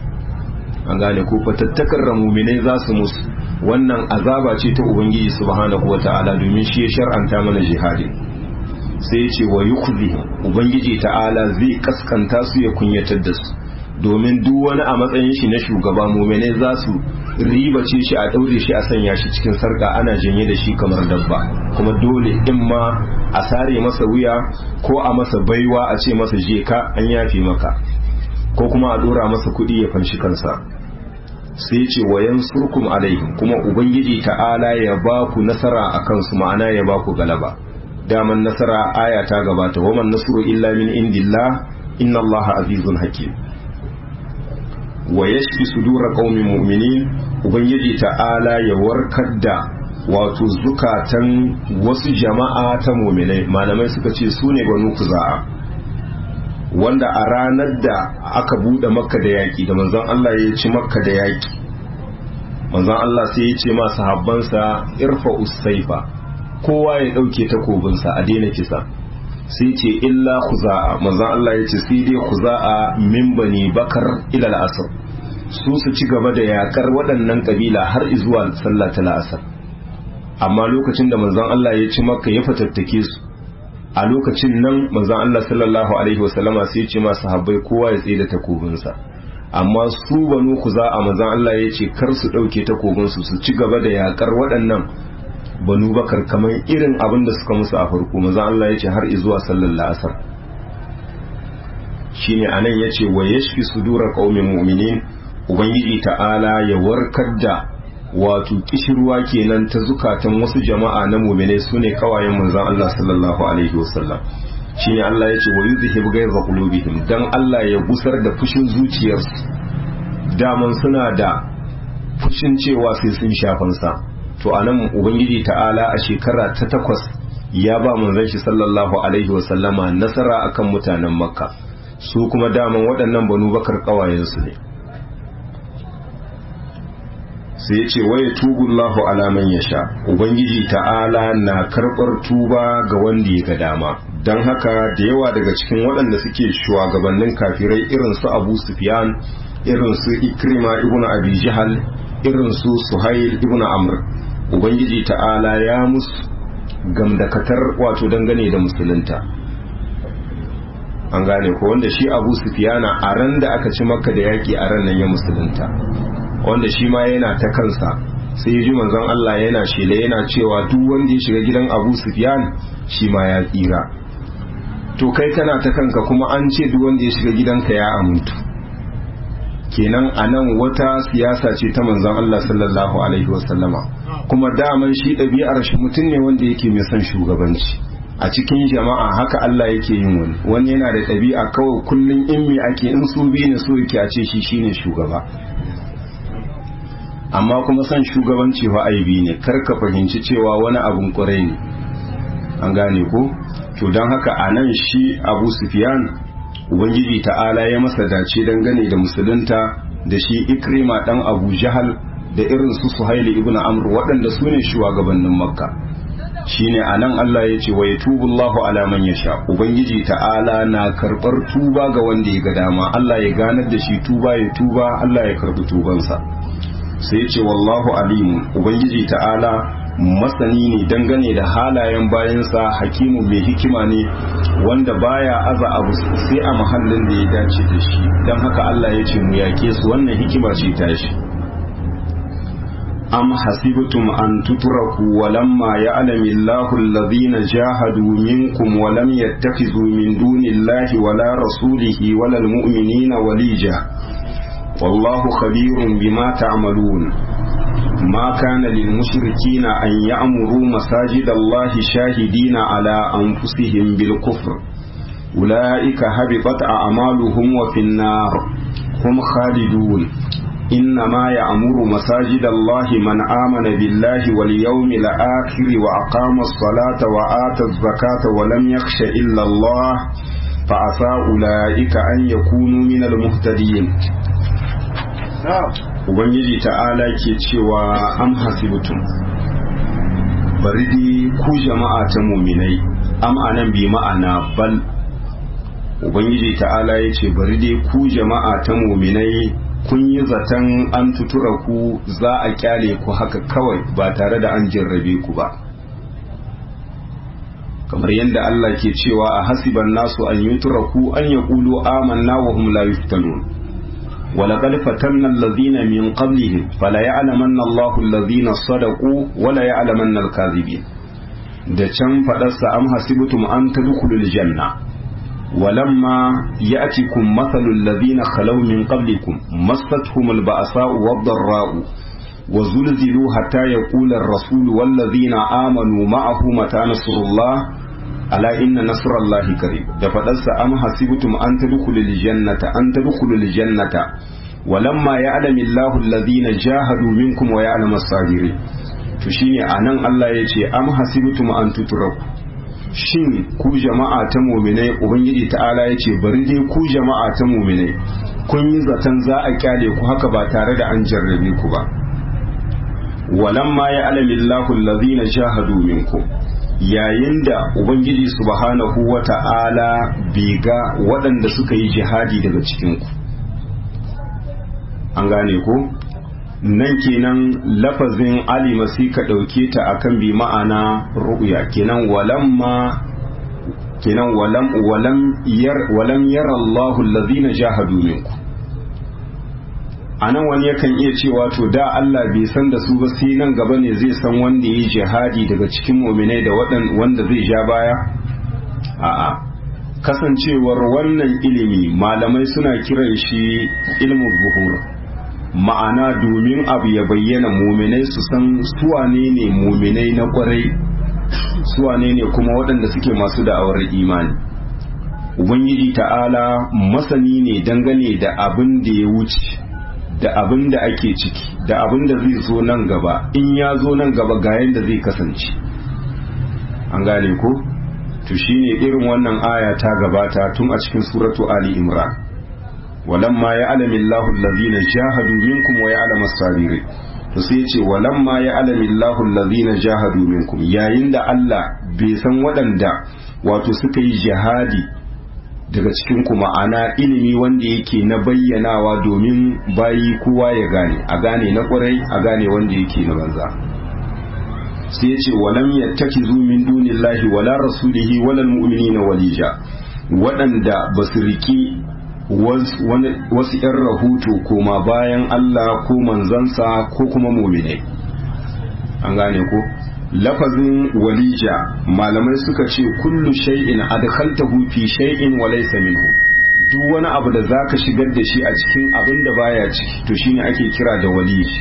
[SPEAKER 1] an gane ko fatattakar mu'minai za su musu wannan azaba ce ta ubangiji subhanahu wata'ala domin shi ya shar'anta mana jihadi sai ya ce wa yukhzihim ubangiji ta'ala zai kaskanta su ya kunyatar da su domin duk wani a matsayin shi na shugaba mu'minai za su ribace shi a daure shi a sanya shi cikin sarka ana janye da shi kamar dabba kuma dole in ma a sare masa wuya ko a masa baiwa a ce masa je ka an yafe maka ko kuma a dora masa kuɗi ya fanshi kansa sai ce wayan surkum alaihim kuma ubangiji ta'ala ya ba ku nasara a kansu ma'ana ya ba ku galaba daman nasara aya ta gabata wa man nasru illa min indillah inna allaha azizun hakim wa yashfi sudura qaumin mu'minin ubangiji ta'ala ya warkar da wato zukatan wasu jama'a ta mu'minai malamai suka ce su ne banu kuza'a wanda a ranar da aka bude makka da yaki da manzon Allah ya ci makka da yaki manzon Allah sai ya ce ma sahabbansa irfa usaifa kowa ya dauke takobinsa a daina kisa sai ce illa khuza'a manzon Allah ya ce sai dai khuza'a min bani bakar ila al-asr su ci gaba da yakar waɗannan kabila har zuwa sallah ta la'asar amma lokacin da manzon Allah ya ci makka ya fatattake su a lokacin nan manzon Allah sallallahu alaihi wasallama sai ya ce ma sahabbai kowa ya tsaye da takobinsa amma su banu khuza'a manzon Allah ya ce kar su dauke takobinsu su ci gaba da yakar waɗannan banu bakar kamar irin abin da suka musu a farko manzon Allah ya ce har zuwa sallar la'asar shine anan yace wa yashfi sudura qaumin mu'minin ubangiji ta'ala ya warkar da wato kishirwa kenan ta zukatan wasu jama'a na mu'mine sune kawayen manzon Allah sallallahu alaihi wasallam shine Allah yace wa yuzhib ghayza qulubihim dan Allah ya gusar da fushin zuciyarsu daman suna da fushin cewa sai sun shafansa to anan ubangiji ta'ala a shekara ta 8 ya ba manzon shi sallallahu alaihi wasallama nasara akan mutanen makka su kuma daman waɗannan banu bakar kawayensu ne sai ya ce waye tubullahu ala man yasha ubangiji ta'ala na karɓar tuba ga wanda ya ga dama don haka da yawa daga cikin waɗanda suke shugabannin kafirai irin su Abu Sufyan irin su Ikrima ibn Abi Jahal irin su Suhail ibn Amr ubangiji ta'ala ya musu gamdakatar wato dangane da musulunta an gane ko wanda shi Abu Sufyana a ran da aka ci Makka da yaki a ran nan ya musulunta wanda shi ma yana ta kansa sai ya ji manzon Allah yana shela yana cewa duk wanda ya shiga gidan Abu Sufyan shi ma ya tsira to kai kana ta kanka kuma an ce duk wanda ya shiga gidanka ya amuntu kenan anan wata siyasa ce ta manzon Allah sallallahu alaihi wasallama kuma daman shi ɗabi'ar shi mutum ne wanda yake mai son shugabanci a cikin jama'a haka Allah yake yin wani yana da ɗabi'a kawai kullum in me ake in su bi ne so yake a ce shi shine shugaba amma kuma son shugabanci fa aibi ne kar ka fahimci cewa wani abun kwarai ne an gane ko to don haka anan shi Abu Sufyan ubangiji ta'ala ya masa dace dangane da musulunta da shi Ikrima dan Abu Jahal da irin su Suhaili ibn Amr waɗanda su ne shugabannin Makka shine anan Allah ya ce wa yatubullahu ala man yasha ubangiji ta'ala na karbar tuba ga wanda ya ga dama Allah ya ganar da shi tuba ya tuba Allah ya karbi tubansa sai ce wallahu alimu ubangiji ta'ala masani ne dangane da halayen bayansa hakimu mai hikima ne wanda baya aza abu sai a mahallin da ya dace da shi don haka Allah ya ce mu yake su wannan hikima ce ta shi am hasibtum an tutraku walamma ya'lamu Allahu alladhina jahadu minkum wa lam yattakhidhu min dunillahi wala rasulihi wala almu'minina walija والله خبير بما تعملون ما كان للمشركين أن يأمروا مساجد الله شاهدين على أنفسهم بالكفر أولئك هبطت أعمالهم وفي النار هم خالدون إنما يأمر مساجد الله من آمن بالله واليوم الآخر وأقام الصلاة وآتى الزكاة ولم يخش إلا الله فعسى أولئك أن يكونوا من المهتدين. Ubangiji ta'ala ke cewa am hasibtum, bari dai ku jama'a ta muminai, am anan bi ma'ana bal. Ubangiji ta'ala ya ce bari dai ku jama'a ta muminai kun yi zaton an tutura ku za a kyale ku haka kawai ba tare da an jarrabe ku ba, kamar yadda Allah ke cewa a hasiban nasu an yutraku an yaqulu amanna wa hum la yuftanun ولقد فتنا الذين من قبلهم فلا يعلمن الله الذين صدقوا ولا يعلمن الكاذبين. da can faɗarsa am hasibtum an tadkhulul janna walamma ya'tikum mathalul ladhina khalaw min qablikum massatuhumul ba'sa'u wad-dharra'u wa zulzilu hatta yaqula ar-rasul wal ladhina amanu ma'ahu mata nasrullah ala inna nasrallahi qarib. da faɗarsa am hasibtum an tadkhulul jannata walamma ya'lamu Allahu alladhina jahadu minkum wa ya'lamu as-sabirin. to shine anan Allah yace am hasibtum an tutraku, shin ku jama'a ta mu'minai, ubangiji ta'ala yace bari dai ku jama'a ta mu'minai kun yi zaton za a kyale ku haka ba tare da an jarrabe ku ba. walamma ya'lamu Allahu alladhina jahadu minkum, yayin da ubangiji subhanahu wata'ala bai ga waɗanda suka yi jihadi daga cikinku. an gane ko nan kenan lafazin alima sai ka ɗauke ta akan bi ma'ana ru'ya, kenan walam yara Allahu allazina jahadu minku. anan wani yakan iya cewa to da Allah bai san da su ba sai nan gaba ne zai san wanda yi jihadi daga cikin mu'minai da wanda zai ja baya. a'a, kasancewar wannan ilimi malamai suna kiran shi ilmu zuhur, ma'ana domin abu ya bayyana mu'minai su san suwane ne mu'minai na kwarai, suwane ne kuma waɗanda suke masu da'awar imani. ubangiji ta'ala masani ne dangane da abin da ya wuce da abin da ake ciki da abin da zai zo nan gaba, in ya zo nan gaba ga yadda zai kasance. an gane ko? to shine irin wannan aya ta gabata tun a cikin suratu Ali Imran, walamma ya'lamu Allahu allazina jahadu minkum wa ya'lamu as-sabirin. to sai yace walamma ya'lamu Allahu allazina jahadu minkum, yayin da Allah bai san waɗanda wato suka yi jihadi daga cikin ku, ma'ana ilimi wanda yake na bayyanawa domin bayi kowa ya gane, a gane na kwarai a gane wanda yake na banza. sai yace walam yattakizu min dunillahi wala rasulihi wala almu'minina walija, waɗanda basu riki wasu ‘yan rahoto koma bayan Allah ko manzansa ko kuma mu'minai. an gane ko? lafazin walija malamai suka ce kullu shay'in adkhaltahu fi shay'in wa laysa minhu, duk wani abu da zaka shigar da shi a cikin abin da baya ciki to shine ake kira da walij.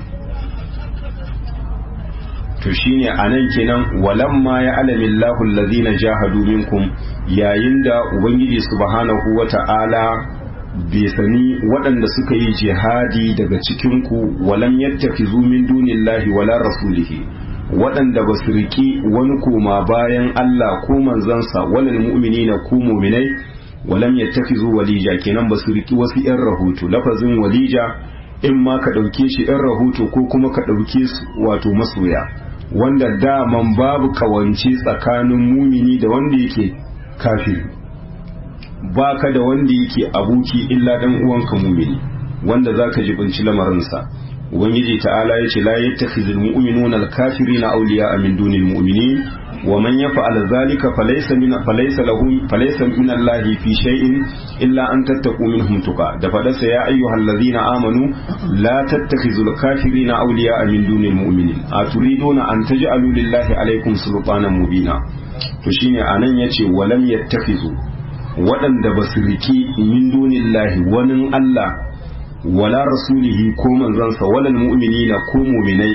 [SPEAKER 1] to shine anan kenan walamma ya'lamu Allahu allazina jahadu minkum, yayin da ubangiji subhanahu wata'ala bai sani waɗanda suka yi jihadi daga cikin ku, walam yattakizu min dunillahi wala rasulihi, waɗanda ba su riki wani koma bayan Allah ko manzansa, walal mu'minina ko mu'minai, walam yattakizu walija, kenan ba su riki wasu ƴan rahoto. lafazin walija in ma ka ɗauke shi ƴan rahoto ko kuma ka ɗauke su wato masoya, wanda daman babu kawance tsakanin mumini da wanda yake kafiri, ba ka da wanda yake aboki illa dan uwanka mumini wanda zaka jibinci lamarinsa. ubangiji ta'ala ya ce la yattakhidhul mu'minuna al-kafirina awliya'a min dunil mu'minin wa man yaf'al dhalika falaysa min Allahi fi shay'in illa an tattaqu minhum tuqa. da fadarsa ya ayyuhallazina amanu la tattakhidhul kafirina awliya'a min dunil mu'minin aturiduna an taj'alu lillahi alaykum sultanan mubina. to shine anan yace walam yattakhidhu, waɗanda basu riki min dunillahi wani Allah wala rasulihi ko manzansa walal mu'minina ko mu'minai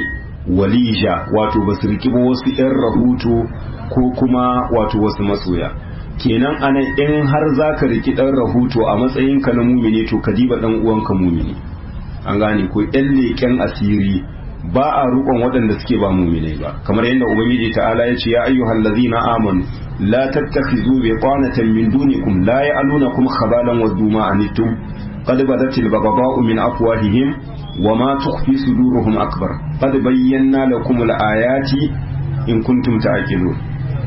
[SPEAKER 1] walija, wato basu riki ba wasu ƴan rahoto ko kuma wato wasu masoya. kenan anan in har zaka riki dan rahoto a matsayin ka na mumini to ka diba dan uwanka mumini, an gane ko ɗan leƙen asiri ba a rukon waɗanda suke ba muminai ba, kamar yadda ubangiji ta'ala ya ce ya ayyuhal ladzina amanu la tattakhizu biqanatan min dunikum la ya'lunakum khabalan waddu ma anittum qad badatil baghdha'u min afwahihim wama tukhfi suduruhum akbar qad bayyana lakum al-ayati in kuntum ta'qilun.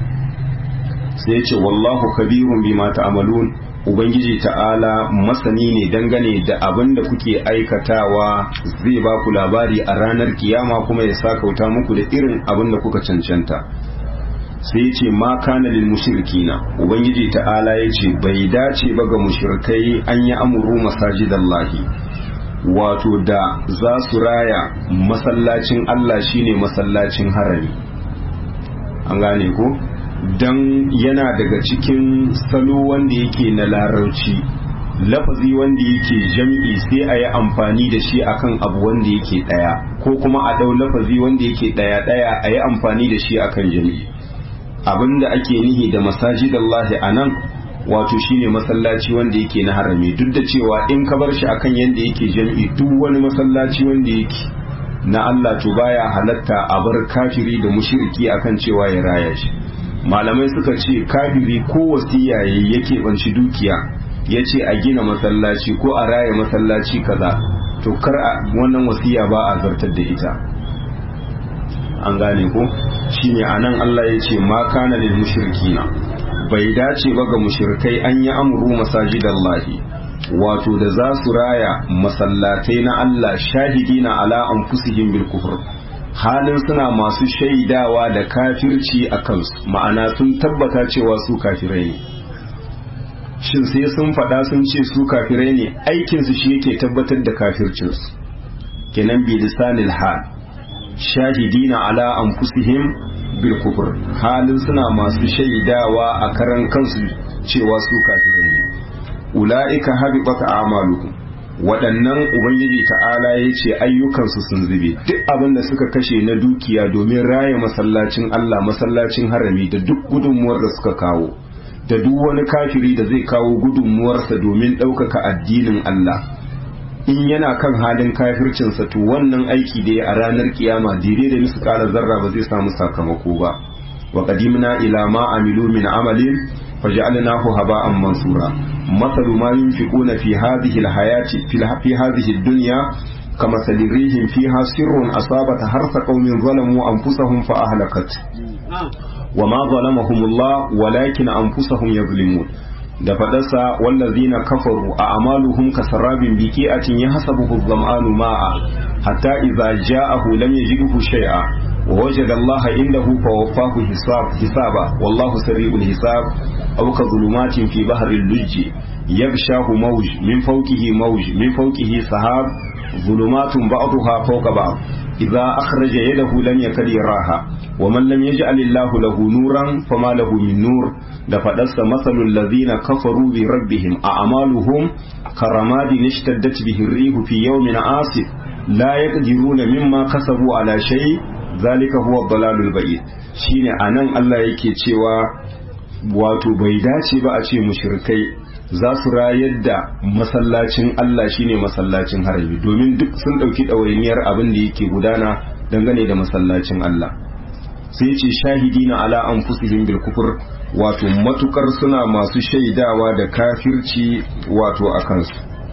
[SPEAKER 1] sai ya ce wallahu kabirun bima ta'malun, ubangiji ta'ala masani ne dangane da abin da kuke aikatawa, zai ba ku labari a ranar kiyama kuma ya sakauta muku da irin abin da kuka cancanta. sai ya ce ma kana lil mushrikina, ubangiji ta'ala ya ce bai dace ba ga mushrikai an yi amuru masajidallahi, wato da za su raya masallacin Allah shine masallacin harami, an gane ko dan yana daga cikin salo wanda yake na larabci, lafazi wanda yake jam'i sai a yi amfani da shi akan abu wanda yake daya, ko kuma a dau lafazi wanda yake daya a yi amfani da shi akan jam'i. abinda ake nihi da masajidallahi anan wato shine masallaci wanda yake na harami, duk da cewa in ka bar shi akan yanda yake jam'i duk wani masallaci wanda yake na Allah to baya halatta a bar kafiri da mushriki akan cewa ya raya shi. malamai suka ce kafiri ko wasiya yake banci dukiya ya ce a gina masallaci ko a raya masallaci kaza to kar wannan wasiya ba a zartar da ita, an gane ko shine anan Allah ya ce ma kana lil mushrikina, bai dace ba ga mushrikai an yi amuru masajidallahi, wato da za su raya masallatai na Allah shahidina ala anfusihim bil kufr, halin suna masu shaidawa da kafirci a kansu, ma'ana sun tabbata cewa su kafirai ne. Shin sai sun faɗa sun ce su kafirai ne, aikinsu shi yake tabbatar da kafircinsu, kenan bi lisanil hal shahidina ala anfusihim bil kufr, halin suna masu shaidawa a karan kansu cewa su kafirai ne. Ula'ika habibat a'maluhum, waɗannan ubangiji ta'ala ya ce ayyukansu sun zube, duk abin da suka kashe na dukiya domin raya masallacin Allah, masallacin harami, da duk gudunmuwar da suka kawo, da duk wani kafiri da zai kawo gudunmuwarsa domin ɗaukaka addinin Allah, in yana kan halin kafircinsa to wannan aiki da ya a ranar kiyama dire da misu ƙara zarra ba zai samu sakamako ba. wa qadimna ila ma amilu min amalin faj'alnahu haba'an mansura. مثل ما ينفقون في هذه الحياة في هذه الدنيا كمثل ريح فيها سر أصابت حرث قوم ظلموا أنفسهم فأهلكت وما ظلمهم الله ولكن أنفسهم يظلمون. da fadarsa wallazina kafaru a amaluhum kasarabin biqi'atin yahsabuhu adh-dhama'anu ma'a hatta idza ja'ahu lam yajidhu shay'a wa wajada Allah indahu fawaffahu hisaba wallahu sari'ul hisab aw ka dhulumatin fi bahril lujji yaghshahu mawj min fawqihi sahab dhulumatun ba'daha fawqa ba'd idza akhraja yadahu lam yakad yaraha wa man lam yaj'al Allahu lahu nuran fama lahu min nur. da fadarsa masalul ladhina kafaru bi rabbihim a'maluhum karamadin ishtaddat bihi ar-rihu fi yawmin 'asif la yaqdiruna mimma kasabu ala shay zalika huwa ad-dalalul ba'id. shine anan Allah yake cewa wato bai dace ba a ce mushrikai za su rayar da masallacin Allah shine masallacin harami, domin duk sun dauki ɗawainiyar abin da yake gudana dangane da masallacin Allah. sai ce shahidina ala anfusihim bil kufr, wato matukar suna masu shaidawa da kafirci wato a kansu,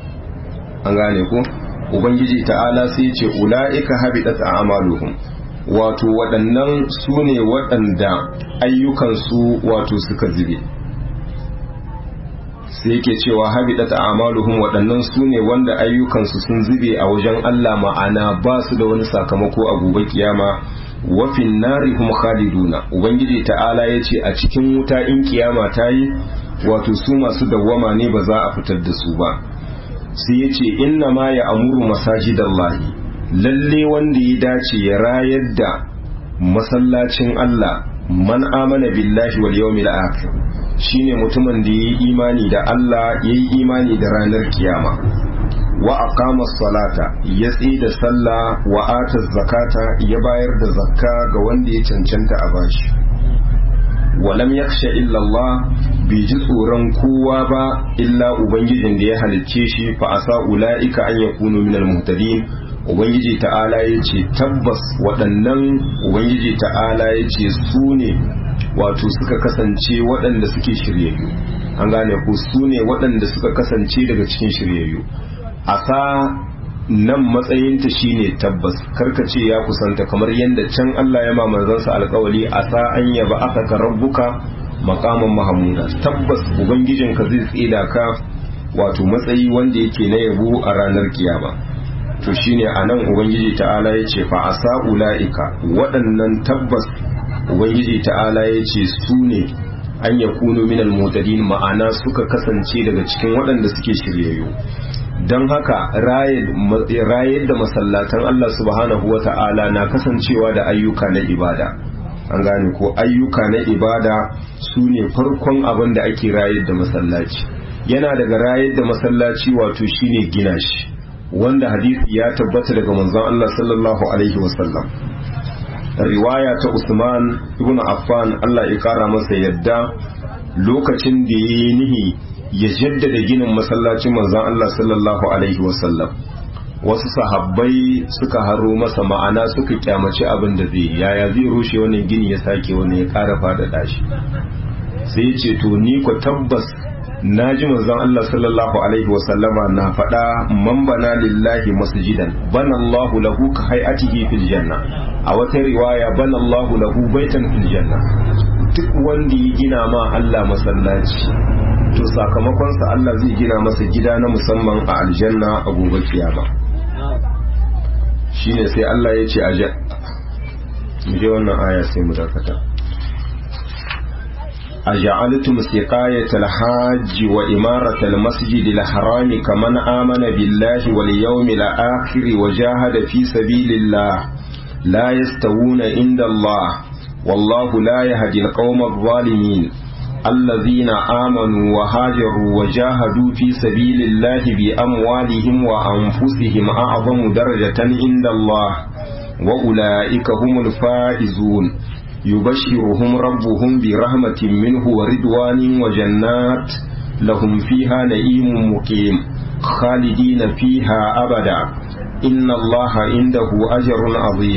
[SPEAKER 1] an gane ko ubangiji ta'ala sai ce ula'ika habidat a'maluhum, wato waɗannan su ne waɗanda ayyukansu wato suka zube. sai yake cewa habidat a'maluhum, waɗannan su ne wanda ayyukansu sun zube a wajen Allah, ma'ana ba su da wani sakamako a gobe kiyama. wafin nari hum khaliduna, ubangiji ta'ala ya ce a cikin wuta in kiyama ta yi wato su masu dawwama ne, ba za a fitar da su ba. sai ya ce inna ma ya amuru masajidallahi, lalle wanda ya dace ya rayar da masallacin Allah man amana billahi wal yawmil akhir, shine mutumin da yayi imani da Allah, yayi imani da ranar kiyama, wa aqama salata, ya da sallah, wa ata zakata, ya bayar da zakka ga wanda ya cancanta a bashi. walam yakhsha illa Allah bai ji tsoron kowa ba illa ubangijin da ya halicce shi fa asa ulaika an yakunu minal muhtadin. Ubangiji ta'ala ya ce tabbas waɗannan Ubangiji ta'ala ya ce su ne wato suka kasance waɗanda suke shiryayyu. An gane ku, su ne waɗanda suka kasance daga cikin shiryayyu. Asa nan matsayinta shine tabbas, karkace ya kusanta, kamar yadda can Allah ya ma manzansa alƙawari asa an yaba aka rabbuka maqaman mahmuda. Tabbas ubangijinka zai tsida ka wato matsayi wanda yake na yabo a ranar kiyama. To shine anan ubangiji ta'ala yace fa asa ulaika, waɗannan tabbas ubangiji ta'ala yace su ne an yakunu minal mutadin, ma'ana suka kasance daga cikin waɗanda suke shiryayyu. Don haka rayar da masallatan Allah subhanahu wa ta'ala na kasancewa da ayyuka na ibada. An gane ko ayyuka na ibada su ne farkon abin da ake rayar da masallaci. Yana daga rayar da masallaci wato shine gina shi, wanda hadisi ya tabbata daga manzon Allah sallallahu alaihi wasallam. Riwaya ta Usman ibn Affan Allah ya kara masa yadda lokacin da ya yi nihi ya jaddada ginin masallacin manzon Allah sallallahu alaihi wasallam, wasu sahabbai suka haro masa, ma'ana suka kyamaci abin da zai yaya zai rushe wannan gini ya sake wani ya kara faɗaɗa shi. Sai ya ce to ni ko tabbas na ji manzon Allah sallallahu alaihi wasallama na faɗa man bana lillahi masjidan bana Allahu lahu ka hay'atihi fil janna, a wata riwaya bana Allahu lahu baitan fil janna. Duk wanda ya gina ma Allah masallaci to sakamakonsa Allah zai gina masa gida na musamman a aljanna a gobe kiyama. Shine sai Allah ya ce aje mu je wannan aya sai mu dakata. أجعلتم سقاية الحاج وإمارة المسجد الحرام كمن آمن بالله واليوم الآخر وجاهد في سبيل الله لا يستوون عند الله والله لا يهدي القوم الظالمين. الذين آمنوا وهاجروا وجاهدوا في سبيل الله بأموالهم وأنفسهم أعظم درجة عند الله وأولئك هم الفائزون. يبشرهم ربهم برحمة منه ورضوان وجنات لهم فيها نعيم مقيم خالدين فيها أبدا إن الله عنده أجر عظيم.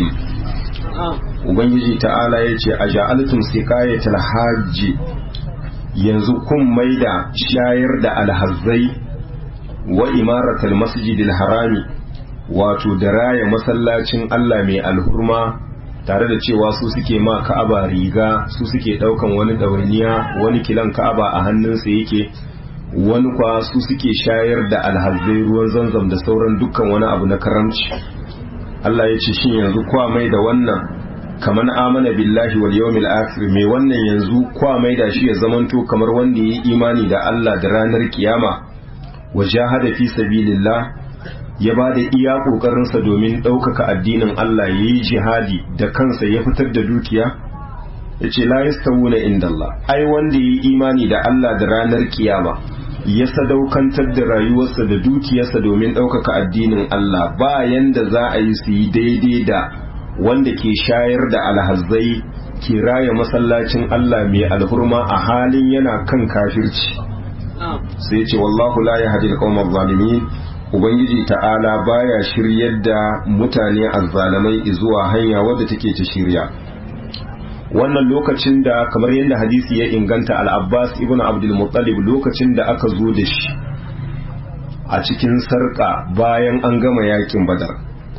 [SPEAKER 1] Ubangiji ta'ala ya ce a ja'altum siqayatal hajji, yanzu kun maida shayar da alhazzai wa imaratal masjidil harami, wato da raya masallacin Allah mai alhurma, tare da cewa su suke ma Ka'aba riga, su suke daukan wani ɗawainiya, wani kilan Ka'aba a hannunsa yake, wani kwa su suke shayar da alhazzai ruwan Zamzam da sauran dukkan wani abu na karamci. Allah ya ce shin yanzu kwa mai da wannan kaman amana billahi wal yawmil akhir, mai wannan yanzu kwa mai da shi ya zamanto kamar wanda yayi imani da Allah da ranar kiyama, wajahada fi sabilillah, ya ba da iya ƙoƙarinsa domin ɗaukaka addinin Allah, ya yi jihadi da kansa, ya fitar da dukiya. Ya ce la yastawuna inda Allah, ai wanda ya yi imani da Allah da ranar kiyama ya sadaukantar da rayuwarsa da dukiyarsa domin ɗaukaka addinin Allah, ba yanda za a yi su yi daidai da wanda ke shayar da alhazzai, ke raya masallacin Allah mai alhurma a halin yana kan kafirci. Sai ce wallahu la yahdi al-qawma zalimin, Ubangiji ta'ala baya shiryar da mutane azzalamai zuwa hanya wadda take ta shirya. Wannan lokacin da kamar yadda hadisi ya inganta, al-Abbas ibn Abdul Muttalib lokacin da aka zo da shi a cikin sarka bayan an gama yakin Badar,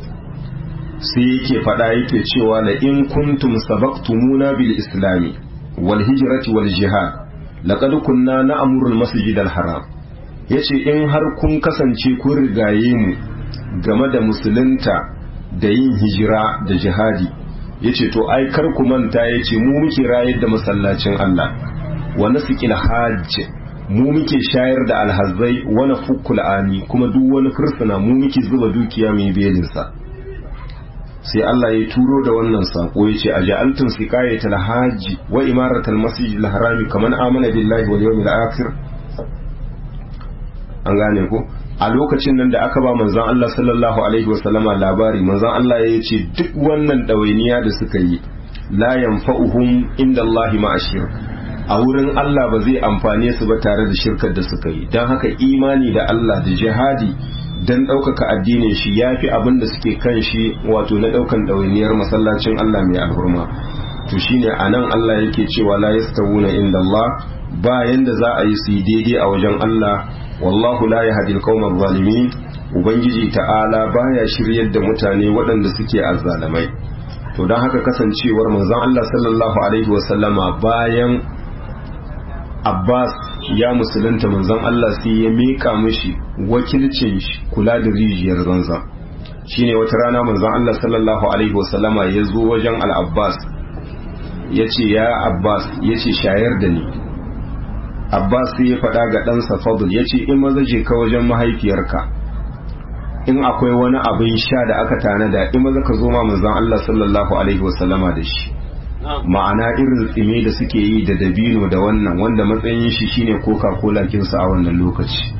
[SPEAKER 1] sai yake faɗa yake cewa la in kuntum sabaqtumuna bil islami wal hijrati wal jihad laqad kunna na'muru al-masjid al-haram. ya ce in har kun kasance kun rigaye mu game da musulunta da yin hijira da jihadi, ya ce to ai kar ku manta, ya ce mu muke rayar da masallacin Allah, wa nasiqil hajj, mu muke shayar da alhazzai, wa nafukkul ani, kuma duk wani fursuna mu muke zuba dukiya mai belinsa. sai Allah ya turo da wannan sako, ya ce a ja'altum siqayatal hajji wa imaratal masjidil harami kaman amana billahi wal yawmil akhir. An gane ko a lokacin nan da aka ba manzon Allah sallallahu alaihi wasallama labari, manzon Allah ya ce duk wannan ɗawainiya da suka yi la yanfa'uhum inda Allah ma'ashir, a wurin Allah ba zai amfane su ba tare da shirkar da suka yi. Don haka imani da Allah da jihadi don ɗaukaka addinin shi ya fi abin da suke kan shi wato na ɗaukan ɗawainiyar masallacin Allah mai alhurma. To shine a nan Allah yake cewa la yastawuna inda Allah, ba yanda za a yi su yi daidai a wajen Allah. Wallahu la yahdi al-qawma adh-dhalimin, ubangiji ta'ala baya shiryar da mutane waɗanda suke azzalamai. To don haka kasancewar manzon Allah sallallahu alaihi wasallama bayan Abbas ya musulunta, manzon Allah sai ya mika mishi wakilcin shi kula da rijiyar Zanzam. Shine wata rana manzon Allah sallallahu alaihi wasallama ya zo wajen al-Abbas ya ce, ya Abbas, ya ce shayar da ni. Abbas sai ya faɗa ga ɗansa Fadl, ya ce in maza je ka wajen mahaifiyarka, in akwai wani abin sha da aka tanada in maza ka zo ma manzon Allah sallallahu alaihi wasallama da shi. Ma'ana irin tsime da suke yi da dabino da wannan, wanda matsayin shi shine Coca-Cola kinsa a wannan lokaci.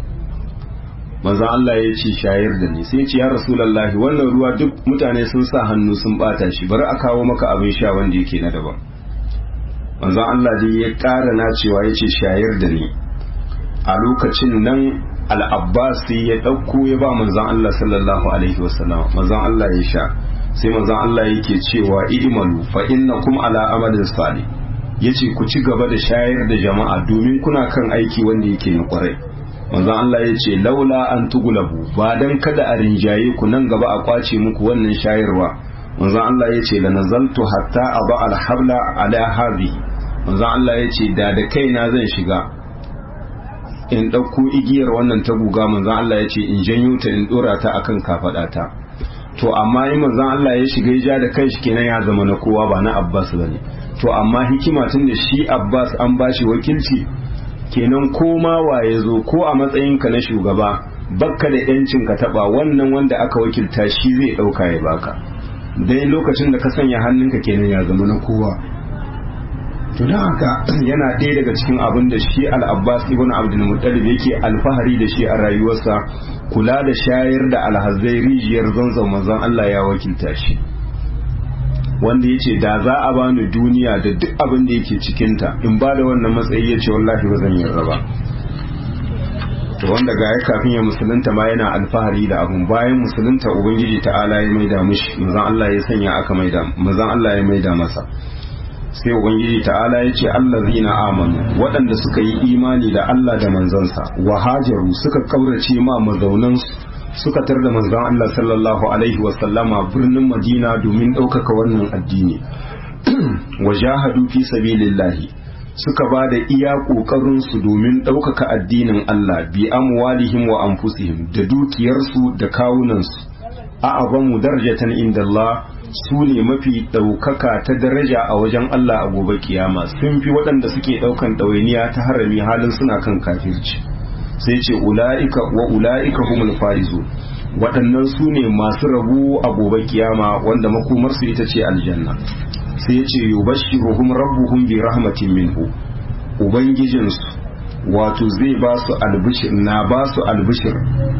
[SPEAKER 1] Manzon Allah ya ce shayar da ni, sai ya ce ya Rasulullahi, wannan ruwa duk mutane sun sa hannu sun bata shi, bari a kawo maka abin sha wanda yake na daban. Manzon Allah dai ya ƙara na cewa ya ce shayar da ni. A lokacin nan al-Abbas ya ɗauko ya ba manzon Allah sallallahu alaihi wasallam, manzon Allah ya sha. Sai manzon Allah yake cewa i'malu fa innakum ala amalin salih, yace ku ci gaba da shayar da jama'a domin kuna kan aiki wanda yake na kwarai. Manzon Allah yace laula an tugulabu, ba dan kada a rinjaye ku nan gaba a kwace muku wannan shayarwa. Manzon Allah yace la nazaltu hatta aba al-habla ala hadhihi, manzon Allah yace da kaina zan shiga in ɗauko igiyar wannan ta guga, manzon Allah yace in janyo ta in dora ta akan kafadata. To amma in manzon Allah ya shiga ya ja da kanshi kenan ya zama na kowa ba na Abbas bane. To amma hikima tun da shi Abbas an bashi wakilci, kenan ko ma waye zo ko a matsayin ka na shugaba bakka da yancin ka taba wannan wanda aka wakilta, shi zai dauka ya baka. Dai lokacin da ka sanya hannunka kenan ya zama na kowa. To dan haka yana ɗaya daga cikin abin da shi al-Abbas ibn Abdul Muttalib yake alfahari da shi a rayuwarsa, kula da shayar da alhazai rijiyar Zanzam. Manzon Allah ya wakilta shi, wanda yace da za a bani duniya da duk abin da yake cikinta in ba da wannan matsayi, yace wallahi ba zan yarda ba. To wanda ga ya kafin ya musulunta ma yana alfahari da abun, bayan musulunta ubangiji ta'ala ya maida mishi, manzon Allah ya sanya aka maida, manzon Allah ya maida masa. Sai ubangiji ta'ala ya ce allazina amanu, waɗanda suka yi imani da Allah da manzansa, wa hajaru suka kaurace ma mazaunansu, suka tar da manzon Allah sallallahu alaihi wasallama birnin Madina domin ɗaukaka wannan addini, wa jahadu fi sabilillahi, suka ba da iya ƙoƙarinsu domin ɗaukaka addinin Allah bi amwalihim wa anfusihim, da dukiyarsu da kawunansu. A'azamu darajatan inda Allah, su ne mafi ɗaukaka ta daraja a wajen Allah a gobe kiyama, sun fi waɗanda suke ɗaukan ɗawainiya ta harami halin suna kan kafirci. Sai ce ula'ika humul faizu, waɗannan su ne masu rabu a gobe kiyama wanda makomarsu ita ce aljanna. Sai ce yubashshiruhum rabbuhum bi rahmatin minhu, ubangijinsu wato zai ba su albishir, na ba su albishir,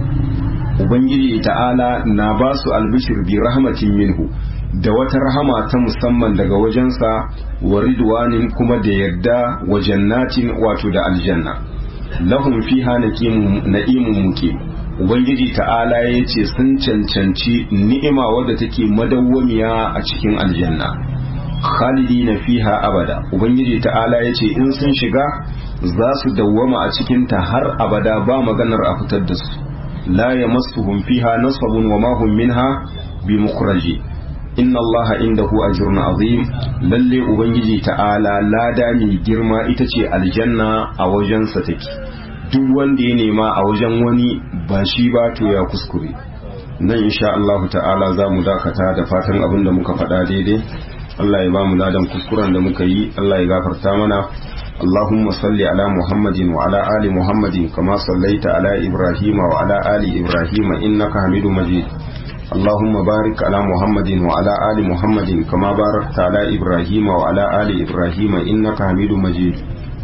[SPEAKER 1] ubangiji ta'ala na ba su albishir bi rahmatin minhu, da wata rahama ta musamman daga wajensa, wa ridwanin kuma da yarda, wa jannatin wato da aljanna, lahum fiha na'imun muqim. Ubangiji ta'ala ya ce sun cancanci ni'ima wadda take madawwamiya a cikin aljanna, khalidina fiha abada. Ubangiji ta'ala ya ce in sun shiga za su dawwama a cikinta har abada, ba maganar a fitar da su. la yamassuhum fiha nasabun wa ma hum minha bimukhraji. inna allaha indahu ajrun azim, lalle ubangiji ta'ala lada mai girma ita ce aljanna a wajensa take, duk wanda ya nema a wajen wani ba shi ba to ya kuskure. Nan insha Allah ta'ala za mu dakata, da fatan abin da muka faɗa daidai Allah ya ba mu ladan kuskuren da muka yi, Allah ya gafarta mana. اللهم صل على محمد وعلى آل محمد كما صليت على إبراهيم وعلى آل إبراهيم إنك حميد مجيد. اللهم بارك على محمد وعلى آل محمد كما باركت على إبراهيم وعلى آل إبراهيم إنك حميد مجيد.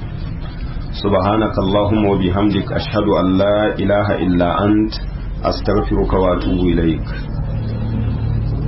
[SPEAKER 1] سبحانك اللهم وبحمدك أشهد أن لا إله إلا أنت أستغفرك وأتوب إليك.